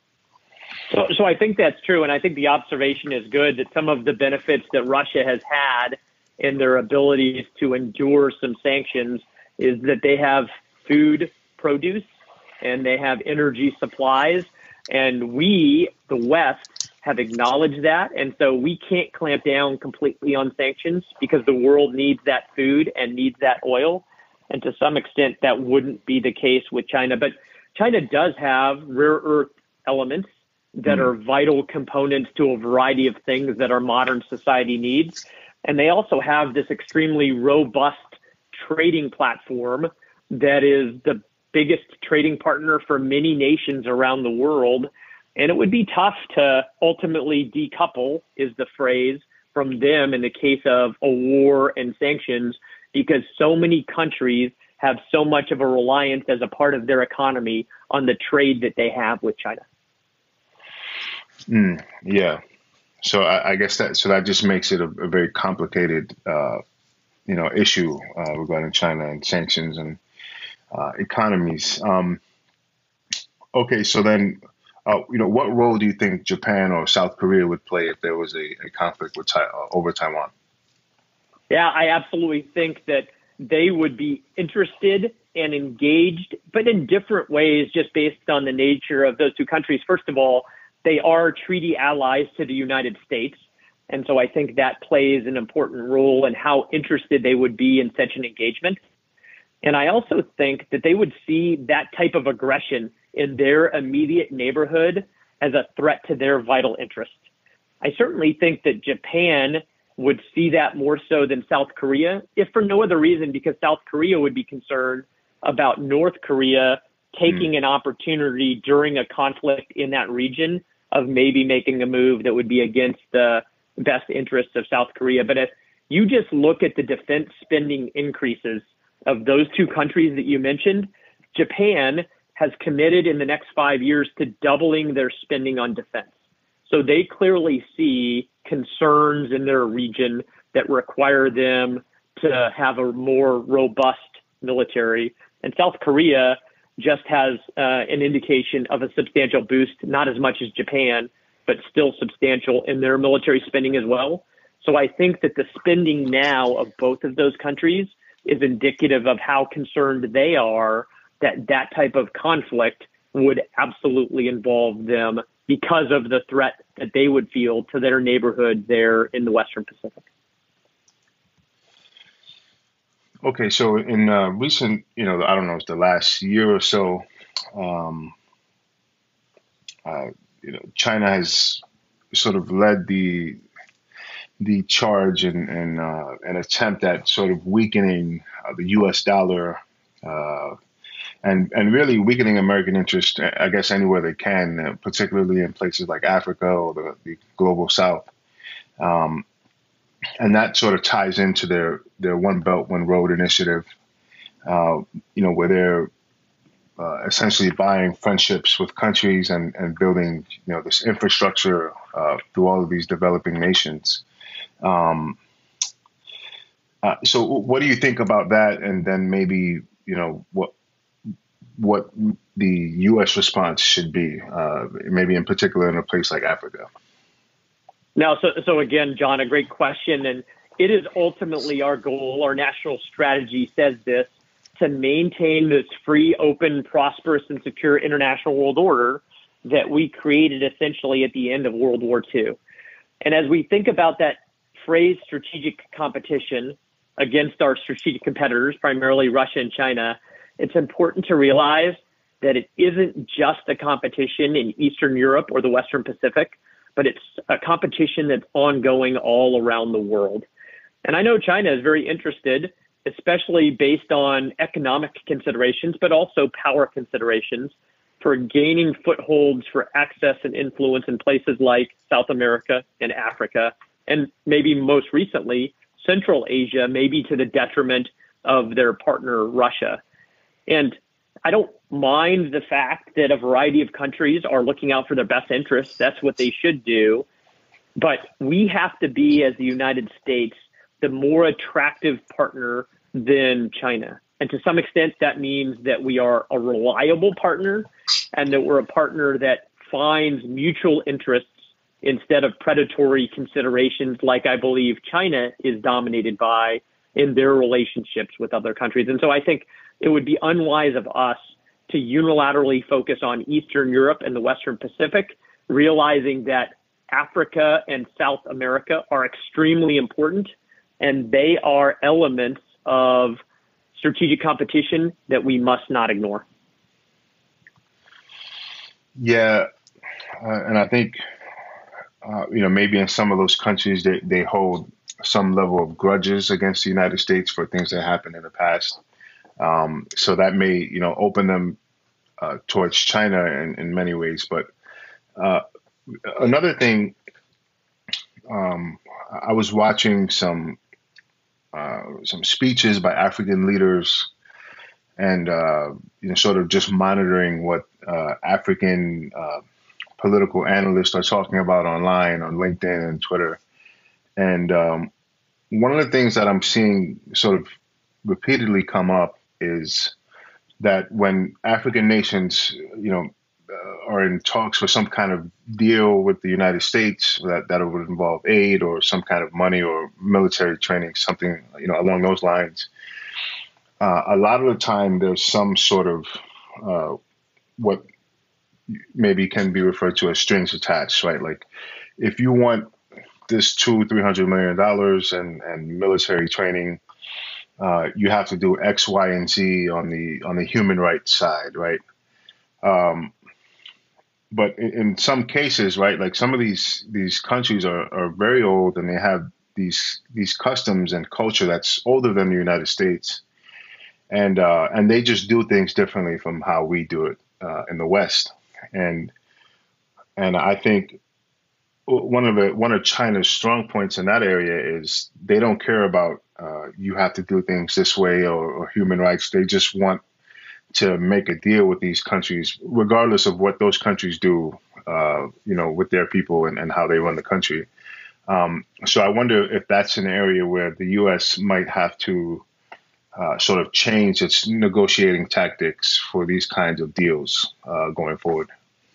So, so I think that's true. And I think the observation is good that some of the benefits that Russia has had in their abilities to endure some sanctions is that they have food produce and they have energy supplies. And we, the West, have acknowledged that. And so we can't clamp down completely on sanctions because the world needs that food and needs that oil. And to some extent, that wouldn't be the case with China. But China does have rare earth elements that are vital components to a variety of things that our modern society needs. And they also have this extremely robust trading platform that is the biggest trading partner for many nations around the world. And it would be tough to ultimately decouple, is the phrase, from them in the case of a war and sanctions, because so many countries have so much of a reliance as a part of their economy on the trade that they have with China. Mm, yeah. So I, I guess that so that just makes it a, a very complicated, uh, you know, issue uh, regarding China and sanctions and uh, economies. Um, okay, so then, uh, you know, what role do you think Japan or South Korea would play if there was a, a conflict with uh, over Taiwan? Yeah, I absolutely think that they would be interested and engaged, but in different ways, just based on the nature of those two countries. First of all, they are treaty allies to the United States. And so I think that plays an important role in how interested they would be in such an engagement. And I also think that they would see that type of aggression in their immediate neighborhood as a threat to their vital interests. I certainly think that Japan would see that more so than South Korea, if for no other reason, because South Korea would be concerned about North Korea taking mm. an opportunity during a conflict in that region of maybe making a move that would be against the best interests of South Korea. But if you just look at the defense spending increases of those two countries that you mentioned, Japan has committed in the next five years to doubling their spending on defense. So they clearly see concerns in their region that require them to have a more robust military. And South Korea just has uh, an indication of a substantial boost, not as much as Japan, but still substantial in their military spending as well. So I think that the spending now of both of those countries is indicative of how concerned they are that that type of conflict would absolutely involve them because of the threat that they would feel to their neighborhood there in the Western Pacific. Okay, so in uh, recent, you know, I don't know, it's the last year or so, um, uh, you know, China has sort of led the the charge and and uh, an attempt at sort of weakening uh, the U S dollar uh, and and really weakening American interest, I guess, anywhere they can, uh, particularly in places like Africa or the, the global South. Um, and that sort of ties into their, their One Belt, One Road initiative, uh, you know, where they're uh, essentially buying friendships with countries and, and building, you know, this infrastructure uh, through all of these developing nations. Um, uh, so what do you think about that? And then maybe, you know, what what the U S response should be, uh, maybe in particular in a place like Africa? Now, so, so again, John, a great question. And it is ultimately our goal. Our national strategy says this, to maintain this free, open, prosperous, and secure international world order that we created essentially at the end of World War Two. And as we think about that phrase, strategic competition against our strategic competitors, primarily Russia and China, it's important to realize that it isn't just a competition in Eastern Europe or the Western Pacific, but it's a competition that's ongoing all around the world. And I know China is very interested, especially based on economic considerations, but also power considerations, for gaining footholds for access and influence in places like South America and Africa, and maybe most recently, Central Asia, maybe to the detriment of their partner, Russia. And I don't mind the fact that a variety of countries are looking out for their best interests. That's what they should do. But we have to be, as the United States, the more attractive partner than China. And to some extent, that means that we are a reliable partner and that we're a partner that finds mutual interests instead of predatory considerations like I believe China is dominated by in their relationships with other countries. And so I think it would be unwise of us to unilaterally focus on Eastern Europe and the Western Pacific, realizing that Africa and South America are extremely important, and they are elements of strategic competition that we must not ignore. Yeah, uh, and I think, uh, you know, maybe in some of those countries, they, they hold some level of grudges against the United States for things that happened in the past. Um, so that may, you know, open them uh, towards China in, in many ways. But uh, another thing, um, I was watching some uh, some speeches by African leaders, and uh, you know, sort of just monitoring what uh, African uh, political analysts are talking about online on LinkedIn and Twitter. And um, one of the things that I'm seeing sort of repeatedly come up is that when African nations, you know, uh, are in talks for some kind of deal with the United States that, that would involve aid or some kind of money or military training, something, you know, along those lines, uh, a lot of the time there's some sort of uh, what maybe can be referred to as strings attached, right? Like if you want this two, three hundred million dollars and and military training, uh, you have to do X, Y, and Z on the on the human rights side, right? Um, but in, in some cases, right, like some of these these countries are, are very old and they have these these customs and culture that's older than the United States, and uh, and they just do things differently from how we do it uh, in the West, and and I think one of the one of China's strong points in that area is they don't care about uh, you have to do things this way or, or human rights. They just want to make a deal with these countries, regardless of what those countries do, uh, you know, with their people and, and how they run the country. Um, so I wonder if that's an area where the U S might have to uh, sort of change its negotiating tactics for these kinds of deals uh, going forward.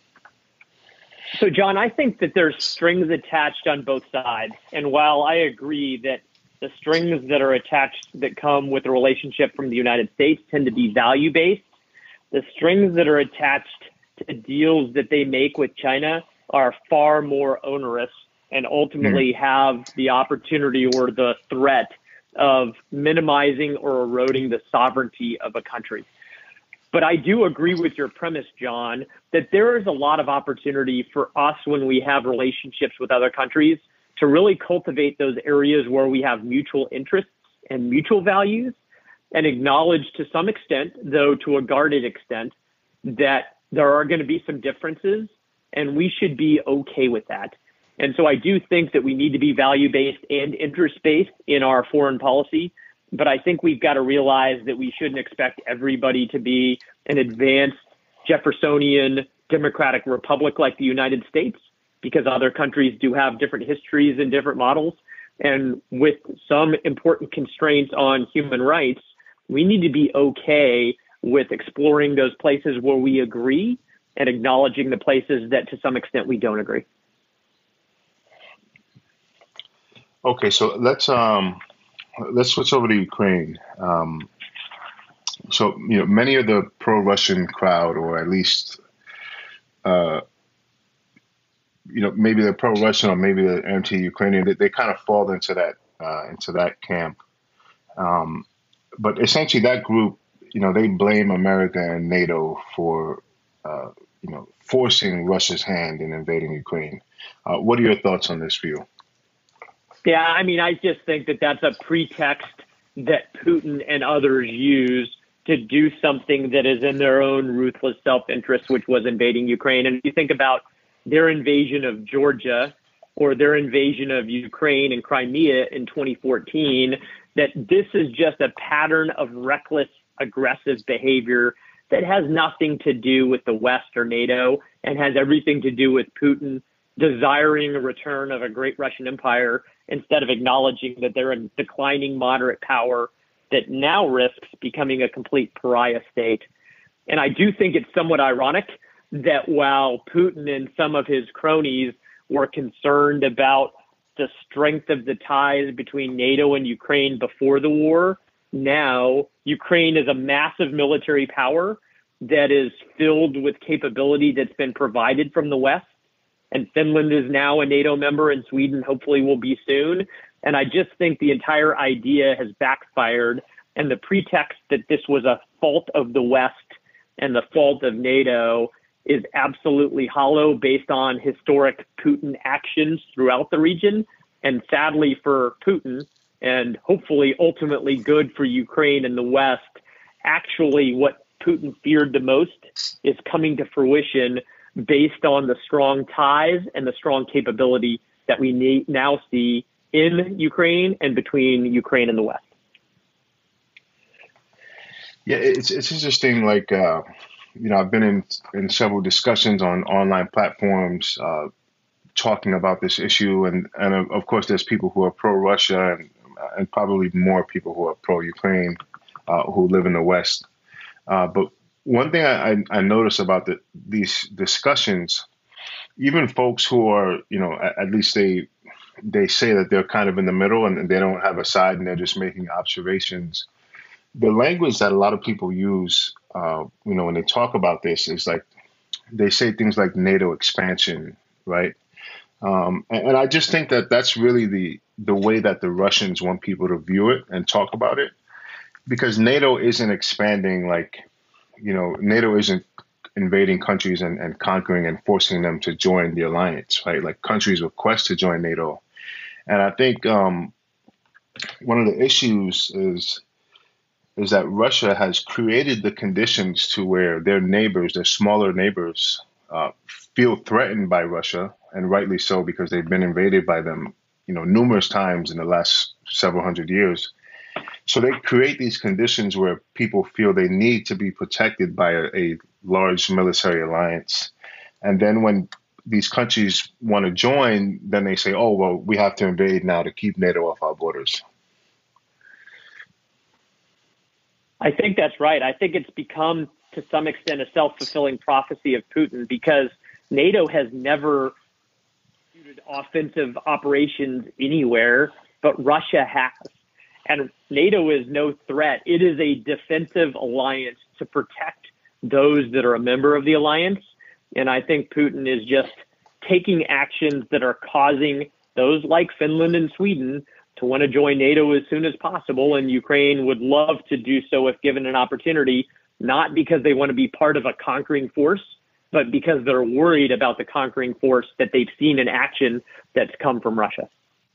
So, John, I think that there's strings attached on both sides. And while I agree that the strings that are attached that come with a relationship from the United States tend to be value-based, the strings that are attached to deals that they make with China are far more onerous and ultimately mm. have the opportunity or the threat of minimizing or eroding the sovereignty of a country. But I do agree with your premise, John, that there is a lot of opportunity for us when we have relationships with other countries to really cultivate those areas where we have mutual interests and mutual values, and acknowledge to some extent, though to a guarded extent, that there are going to be some differences, and we should be okay with that. And so I do think that we need to be value-based and interest-based in our foreign policy. But I think we've got to realize that we shouldn't expect everybody to be an advanced Jeffersonian democratic republic like the United States, because other countries do have different histories and different models. And with some important constraints on human rights, we need to be okay with exploring those places where we agree and acknowledging the places that to some extent we don't agree. Okay, so let's um. Let's switch over to Ukraine. Um, so, you know, many of the pro-Russian crowd, or at least, uh, you know, maybe they're pro-Russian or maybe they're anti-Ukrainian. They, they kind of fall into that uh, into that camp. Um, but essentially, that group, you know, they blame America and NATO for, uh, you know, forcing Russia's hand in invading Ukraine. Uh, what are your thoughts on this view? Yeah, I mean, I just think that that's a pretext that Putin and others use to do something that is in their own ruthless self-interest, which was invading Ukraine. And if you think about their invasion of Georgia or their invasion of Ukraine and Crimea in twenty fourteen, that this is just a pattern of reckless, aggressive behavior that has nothing to do with the West or NATO and has everything to do with Putin desiring a return of a great Russian empire instead of acknowledging that they're a declining moderate power that now risks becoming a complete pariah state. And I do think it's somewhat ironic that while Putin and some of his cronies were concerned about the strength of the ties between NATO and Ukraine before the war, now Ukraine is a massive military power that is filled with capability that's been provided from the West. And Finland is now a NATO member, and Sweden hopefully will be soon. And I just think the entire idea has backfired. And the pretext that this was a fault of the West and the fault of NATO is absolutely hollow based on historic Putin actions throughout the region. And sadly for Putin, and hopefully ultimately good for Ukraine and the West, actually what Putin feared the most is coming to fruition based on the strong ties and the strong capability that we need, now see in Ukraine and between Ukraine and the West. Yeah, it's it's interesting. Like, uh, you know, I've been in in several discussions on online platforms uh, talking about this issue, and and of of course, there's people who are pro-Russia, and and probably more people who are pro-Ukraine uh, who live in the West. Uh, but one thing I, I, I notice about the, these discussions, even folks who are, you know, at, at least they they say that they're kind of in the middle and they don't have a side and they're just making observations. The language that a lot of people use, uh, you know, when they talk about this is like, they say things like NATO expansion, right? Um, and, and I just think that that's really the the way that the Russians want people to view it and talk about it, because NATO isn't expanding like, you know, NATO isn't invading countries and, and conquering and forcing them to join the alliance, right? Like countries request to join NATO. And I think um, one of the issues is is that Russia has created the conditions to where their neighbors, their smaller neighbors, uh, feel threatened by Russia, and rightly so, because they've been invaded by them, you know, numerous times in the last several hundred years. So they create these conditions where people feel they need to be protected by a, a large military alliance. And then when these countries want to join, then they say, oh, well, we have to invade now to keep NATO off our borders. I think that's right. I think it's become, to some extent, a self-fulfilling prophecy of Putin, because NATO has never executed offensive operations anywhere, but Russia has. And NATO is no threat. It is a defensive alliance to protect those that are a member of the alliance. And I think Putin is just taking actions that are causing those like Finland and Sweden to want to join NATO as soon as possible. And Ukraine would love to do so if given an opportunity, not because they want to be part of a conquering force, but because they're worried about the conquering force that they've seen in action that's come from Russia.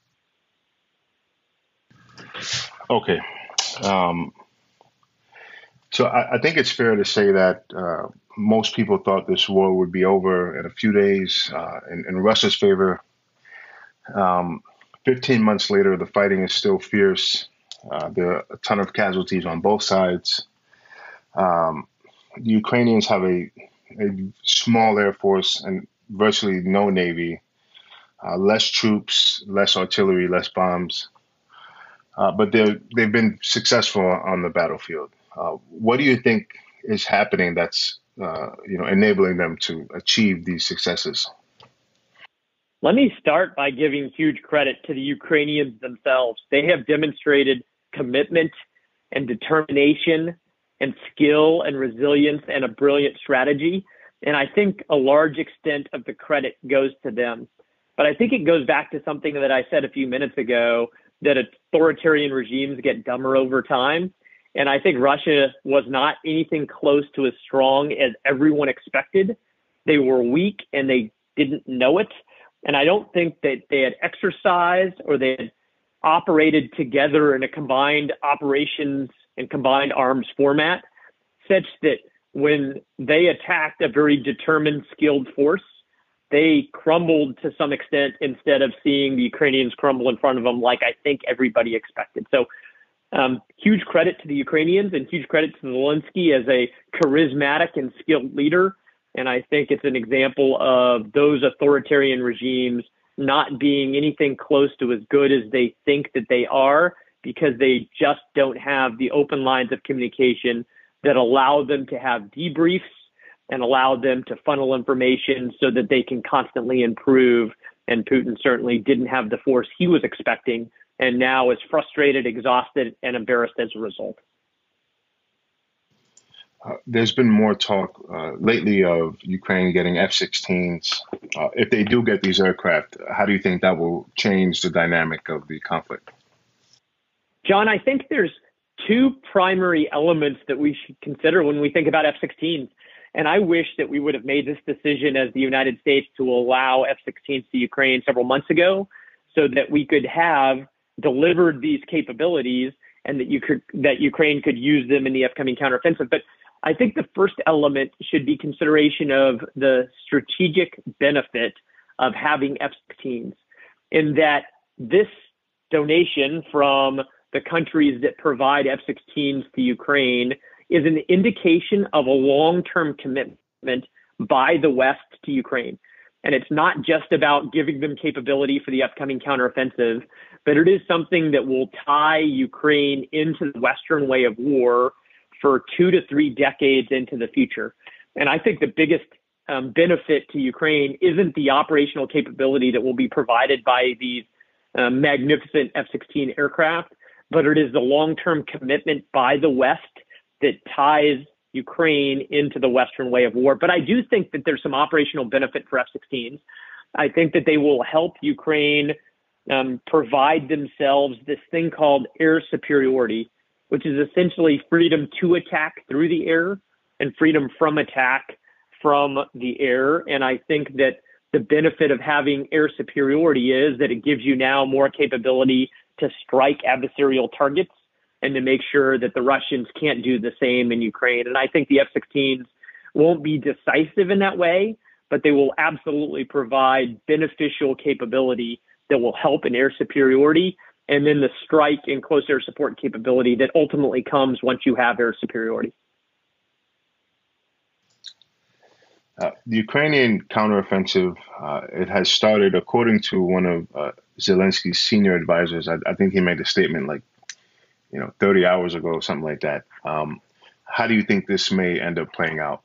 Okay. Um, so I, I think it's fair to say that uh, most people thought this war would be over in a few days uh, in, in Russia's favor. Um, fifteen months later, the fighting is still fierce. Uh, there are a ton of casualties on both sides. Um, the Ukrainians have a, a small air force and virtually no navy, uh, less troops, less artillery, less bombs. Uh, but they're, they've been successful on the battlefield. Uh, what do you think is happening that's uh, you know enabling them to achieve these successes? Let me start by giving huge credit to the Ukrainians themselves. They have demonstrated commitment and determination and skill and resilience and a brilliant strategy. And I think a large extent of the credit goes to them. But I think it goes back to something that I said a few minutes ago, that authoritarian regimes get dumber over time. And I think Russia was not anything close to as strong as everyone expected. They were weak and they didn't know it. And I don't think that they had exercised or they had operated together in a combined operations and combined arms format, such that when they attacked a very determined, skilled force, they crumbled to some extent instead of seeing the Ukrainians crumble in front of them like I think everybody expected. So um, huge credit to the Ukrainians and huge credit to Zelensky as a charismatic and skilled leader. And I think it's an example of those authoritarian regimes not being anything close to as good as they think that they are, because they just don't have the open lines of communication that allow them to have debriefs and allow them to funnel information so that they can constantly improve. And Putin certainly didn't have the force he was expecting, and now is frustrated, exhausted, and embarrassed as a result. Uh, there's been more talk uh, lately of Ukraine getting F sixteens. Uh, if they do get these aircraft, how do you think that will change the dynamic of the conflict? John, I think there's two primary elements that we should consider when we think about F sixteens. And I wish that we would have made this decision as the United States to allow F sixteens to Ukraine several months ago, so that we could have delivered these capabilities and that you could, that Ukraine could use them in the upcoming counteroffensive. But I think the first element should be consideration of the strategic benefit of having F sixteens, in that this donation from the countries that provide F sixteens to Ukraine is an indication of a long-term commitment by the West to Ukraine. And it's not just about giving them capability for the upcoming counteroffensive, but it is something that will tie Ukraine into the Western way of war for two to three decades into the future. And I think the biggest um, benefit to Ukraine isn't the operational capability that will be provided by these uh, magnificent F sixteen aircraft, but it is the long-term commitment by the West that ties Ukraine into the Western way of war. But I do think that there's some operational benefit for F sixteens. I think that they will help Ukraine um, provide themselves this thing called air superiority, which is essentially freedom to attack through the air and freedom from attack from the air. And I think that the benefit of having air superiority is that it gives you now more capability to strike adversarial targets and to make sure that the Russians can't do the same in Ukraine. And I think the F sixteens won't be decisive in that way, but they will absolutely provide beneficial capability that will help in air superiority, and then the strike and close air support capability that ultimately comes once you have air superiority. Uh, the Ukrainian counteroffensive, uh, it has started, according to one of uh, Zelensky's senior advisors. I, I think he made a statement like, you know, thirty hours ago, or something like that. Um, how do you think this may end up playing out?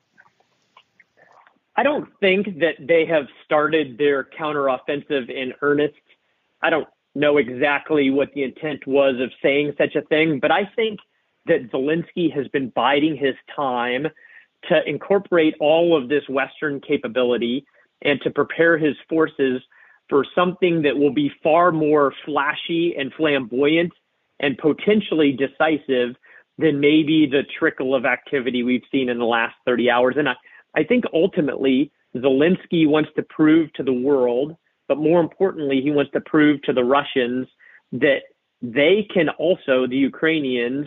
I don't think that they have started their counteroffensive in earnest. I don't know exactly what the intent was of saying such a thing, but I think that Zelensky has been biding his time to incorporate all of this Western capability and to prepare his forces for something that will be far more flashy and flamboyant and potentially decisive than maybe the trickle of activity we've seen in the last thirty hours. And I, I think ultimately Zelensky wants to prove to the world, but more importantly, he wants to prove to the Russians that they can also, the Ukrainians,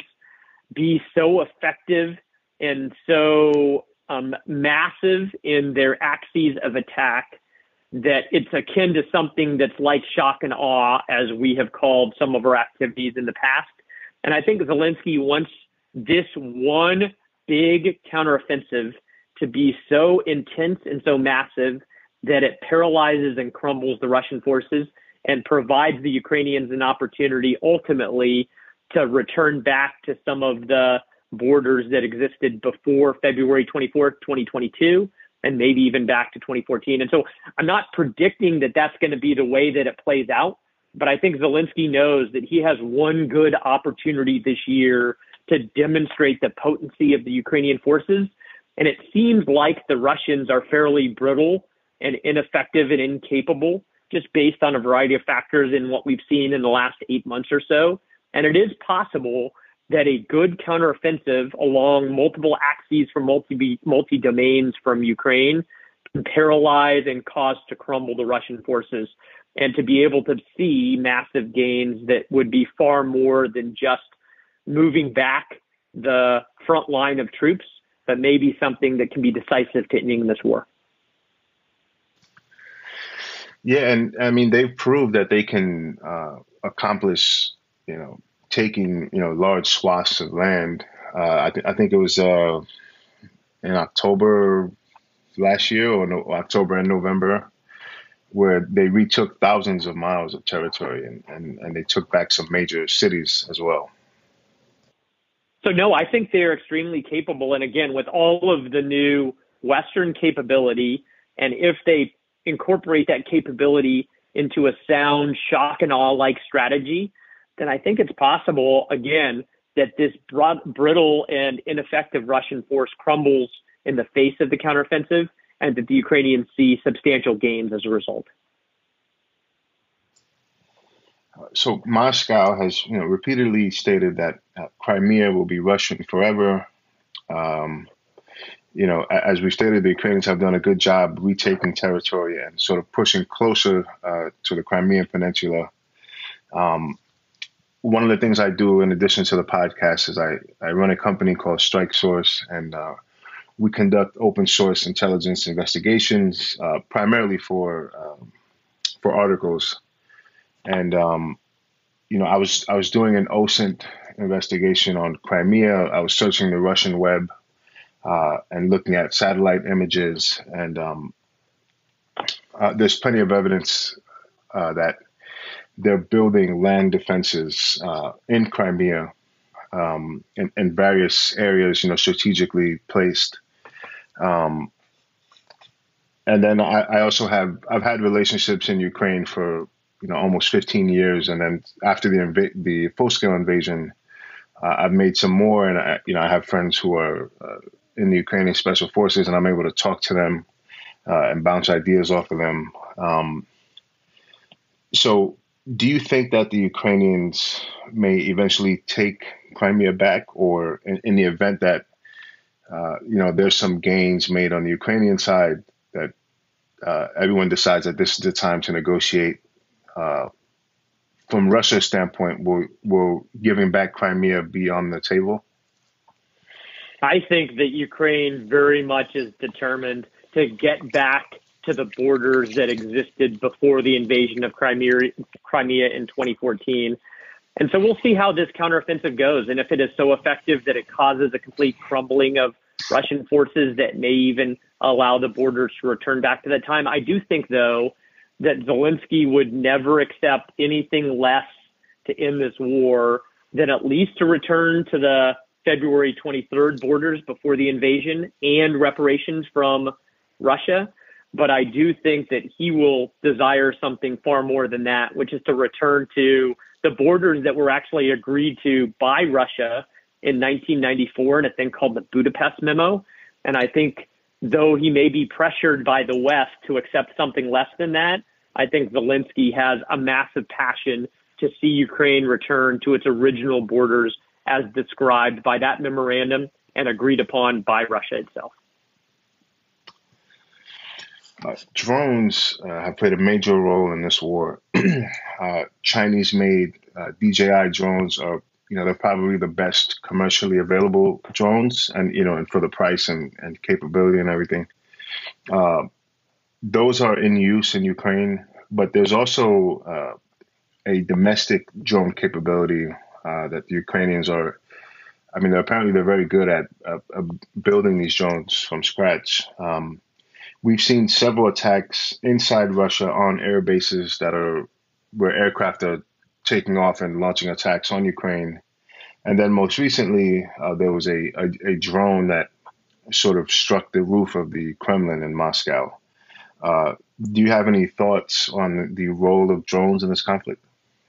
be so effective and so um, massive in their axes of attack that it's akin to something that's like shock and awe, as we have called some of our activities in the past. And I think Zelensky wants this one big counteroffensive to be so intense and so massive that it paralyzes and crumbles the Russian forces and provides the Ukrainians an opportunity ultimately to return back to some of the borders that existed before February twenty-fourth, twenty twenty-two, and maybe even back to twenty fourteen. And so I'm not predicting that that's going to be the way that it plays out, but I think Zelensky knows that he has one good opportunity this year to demonstrate the potency of the Ukrainian forces. And it seems like the Russians are fairly brittle and ineffective and incapable, just based on a variety of factors in what we've seen in the last eight months or so. And it is possible that a good counteroffensive along multiple axes from multi multi domains from Ukraine can paralyze and cause to crumble the Russian forces, and to be able to see massive gains that would be far more than just moving back the front line of troops, but maybe something that can be decisive to ending this war. Yeah, and I mean, they've proved that they can uh, accomplish, you know, taking, you know, large swaths of land. Uh, I, th- I think it was uh, in October last year, or no, October and November, where they retook thousands of miles of territory, and, and, and they took back some major cities as well. So, no, I think they're extremely capable. And again, with all of the new Western capability, and if they incorporate that capability into a sound shock and awe-like strategy, then I think it's possible, again, that this broad, brittle and ineffective Russian force crumbles in the face of the counteroffensive, and that the Ukrainians see substantial gains as a result. So Moscow has, you know, repeatedly stated that uh, Crimea will be Russian forever. Um, you know, as we stated, the Ukrainians have done a good job retaking territory and sort of pushing closer uh, to the Crimean Peninsula. Um, one of the things I do in addition to the podcast is I, I run a company called Strike Source, and uh, we conduct open source intelligence investigations, uh, primarily for um, for articles. And um, you know, I was I was doing an O S I N T investigation on Crimea. I was searching the Russian web uh, and looking at satellite images, and um, uh, there's plenty of evidence uh, that they're building land defenses uh, in Crimea, um, in, in various areas, you know, strategically placed. Um, and then I, I also have I've had relationships in Ukraine for, you know, almost fifteen years, and then after the inv- the full scale invasion, uh, I've made some more, and I, you know, I have friends who are uh, in the Ukrainian Special Forces, and I'm able to talk to them uh, and bounce ideas off of them. Um, so, do you think that the Ukrainians may eventually take Crimea back, or in, in the event that uh, you know there's some gains made on the Ukrainian side, that uh, everyone decides that this is the time to negotiate? Uh, from Russia's standpoint, will will giving back Crimea be on the table? I think that Ukraine very much is determined to get back to the borders that existed before the invasion of Crimea, Crimea in twenty fourteen. And so we'll see how this counteroffensive goes, and if it is so effective that it causes a complete crumbling of Russian forces that may even allow the borders to return back to that time. I do think, though, that Zelensky would never accept anything less to end this war than at least to return to the February twenty-third borders before the invasion and reparations from Russia. But I do think that he will desire something far more than that, which is to return to the borders that were actually agreed to by Russia in nineteen ninety-four in a thing called the Budapest Memo. And I think though he may be pressured by the West to accept something less than that, I think Zelensky has a massive passion to see Ukraine return to its original borders as described by that memorandum and agreed upon by Russia itself. Uh, drones uh, have played a major role in this war. uh, Chinese-made uh, D J I drones are, you know, they're probably the best commercially available drones, and you know, and for the price and, and capability and everything. Uh, those are in use in Ukraine, but there's also uh, a domestic drone capability uh, that the Ukrainians are. I mean, they're, apparently they're very good at uh, uh, building these drones from scratch. Um, We've seen several attacks inside Russia on air bases that are where aircraft are taking off and launching attacks on Ukraine. And then most recently, uh, there was a, a, a drone that sort of struck the roof of the Kremlin in Moscow. Uh, do you have any thoughts on the role of drones in this conflict?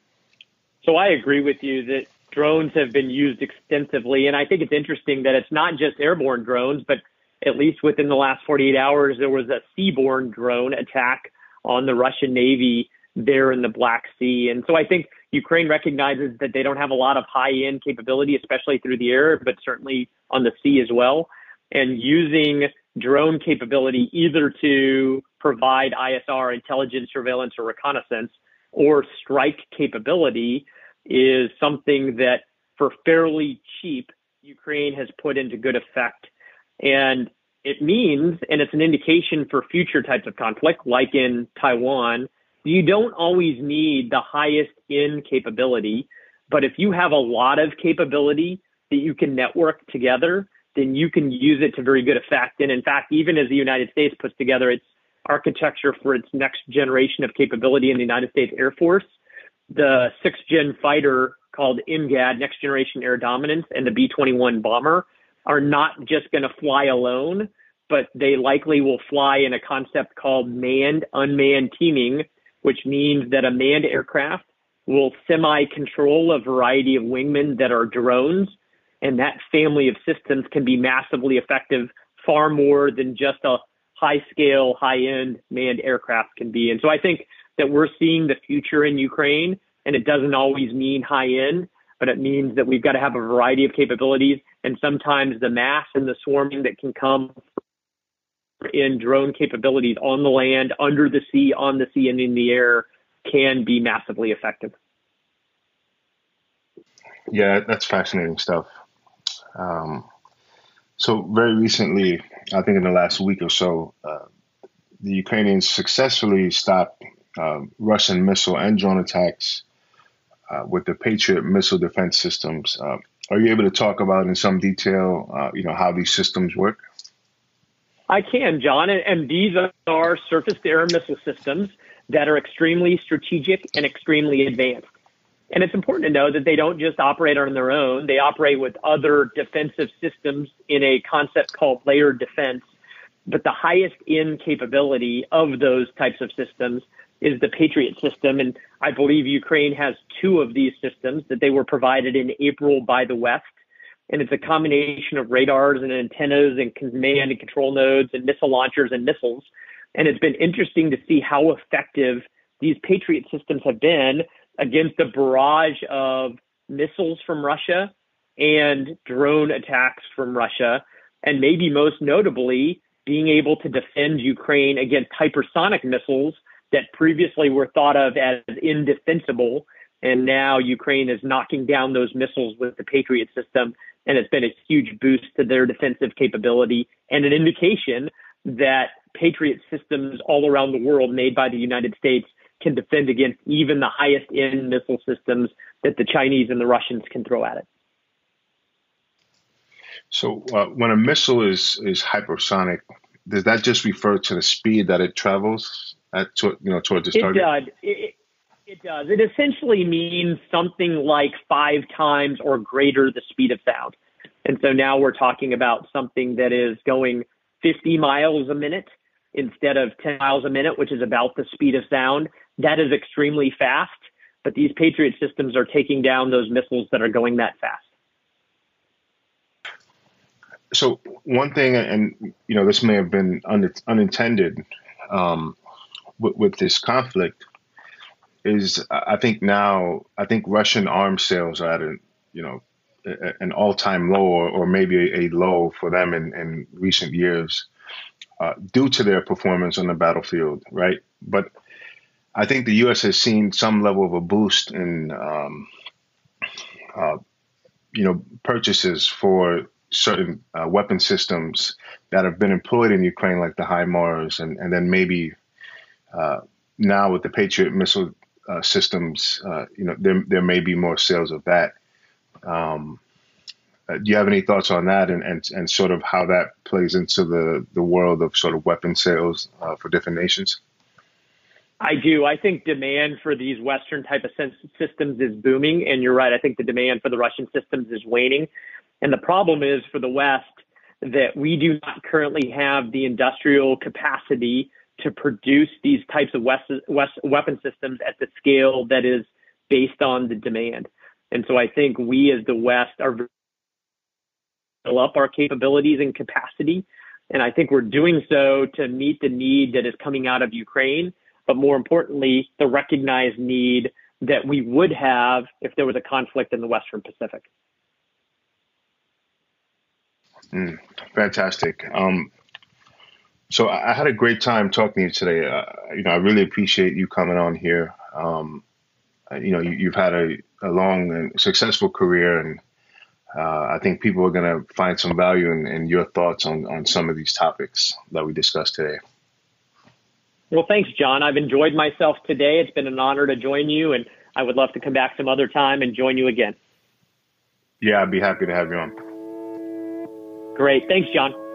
So I agree with you that drones have been used extensively. And I think it's interesting that it's not just airborne drones, but at least within the last forty-eight hours, there was a seaborne drone attack on the Russian Navy there in the Black Sea. And so I think Ukraine recognizes that they don't have a lot of high-end capability, especially through the air, but certainly on the sea as well. And using drone capability either to provide I S R, intelligence, surveillance, or reconnaissance, or strike capability is something that for fairly cheap, Ukraine has put into good effect. And it means, and it's an indication for future types of conflict, like in Taiwan, you don't always need the highest end capability. But if you have a lot of capability that you can network together, then you can use it to very good effect. And in fact, even as the United States puts together its architecture for its next generation of capability in the United States Air Force, the sixth gen fighter called N G A D, Next Generation Air Dominance, and the B twenty-one bomber are not just going to fly alone, but they likely will fly in a concept called manned unmanned teaming, which means that a manned aircraft will semi-control a variety of wingmen that are drones. And that family of systems can be massively effective, far more than just a high-scale, high-end manned aircraft can be. And so I think that we're seeing the future in Ukraine, and it doesn't always mean high-end, but it means that we've got to have a variety of capabilities, and sometimes the mass and the swarming that can come in drone capabilities on the land, under the sea, on the sea, and in the air can be massively effective. Yeah, that's fascinating stuff. Um, so very recently, I think in the last week or so, uh, the Ukrainians successfully stopped uh, Russian missile and drone attacks uh, with the Patriot missile defense systems. Uh, are you able to talk about in some detail, uh, you know, how these systems work? I can, John, and, and these are surface-to-air missile systems that are extremely strategic and extremely advanced. And it's important to know that they don't just operate on their own. They operate with other defensive systems in a concept called layered defense. But the highest end capability of those types of systems is the Patriot system. And I believe Ukraine has two of these systems that they were provided in April by the West. And it's a combination of radars and antennas and command and control nodes and missile launchers and missiles. And it's been interesting to see how effective these Patriot systems have been against a barrage of missiles from Russia and drone attacks from Russia. And maybe most notably, being able to defend Ukraine against hypersonic missiles that previously were thought of as indefensible. And now Ukraine is knocking down those missiles with the Patriot system. And it's been a huge boost to their defensive capability and an indication that Patriot systems all around the world made by the United States can defend against even the highest end missile systems that the Chinese and the Russians can throw at it. So uh, when a missile is, is hypersonic, does that just refer to the speed that it travels at, to, you know, towards its it target? Does. It, it does. It essentially means something like five times or greater the speed of sound. And so now we're talking about something that is going fifty miles a minute instead of ten miles a minute, which is about the speed of sound. That is extremely fast, but these Patriot systems are taking down those missiles that are going that fast. So one thing, and you know, this may have been un- unintended um, with, with this conflict, is I think now I think Russian arms sales are at a, you know, an all-time low, or, or maybe a, a low for them in, in recent years, uh, due to their performance on the battlefield, right? But I think the U S has seen some level of a boost in, um, uh, you know, purchases for certain uh, weapon systems that have been employed in Ukraine, like the HIMARS, and, and then maybe uh, now with the Patriot missile uh, systems, uh, you know, there there may be more sales of that. Um, uh, do you have any thoughts on that, and, and, and sort of how that plays into the, the world of sort of weapon sales uh, for different nations? I do. I think demand for these Western type of systems is booming. And you're right. I think the demand for the Russian systems is waning. And the problem is for the West that we do not currently have the industrial capacity to produce these types of West, West weapon systems at the scale that is based on the demand. And so I think we as the West are building up our capabilities and capacity. And I think we're doing so to meet the need that is coming out of Ukraine, but more importantly, the recognized need that we would have if there was a conflict in the Western Pacific. Mm, fantastic. Um, so I, I had a great time talking to you today. Uh, you know, I really appreciate you coming on here. Um, you know, you, you've had a, a long and successful career, and uh, I think people are going to find some value in, in your thoughts on, on some of these topics that we discussed today. Well, thanks, John. I've enjoyed myself today. It's been an honor to join you, and I would love to come back some other time and join you again. Yeah, I'd be happy to have you on. Great. Thanks, John.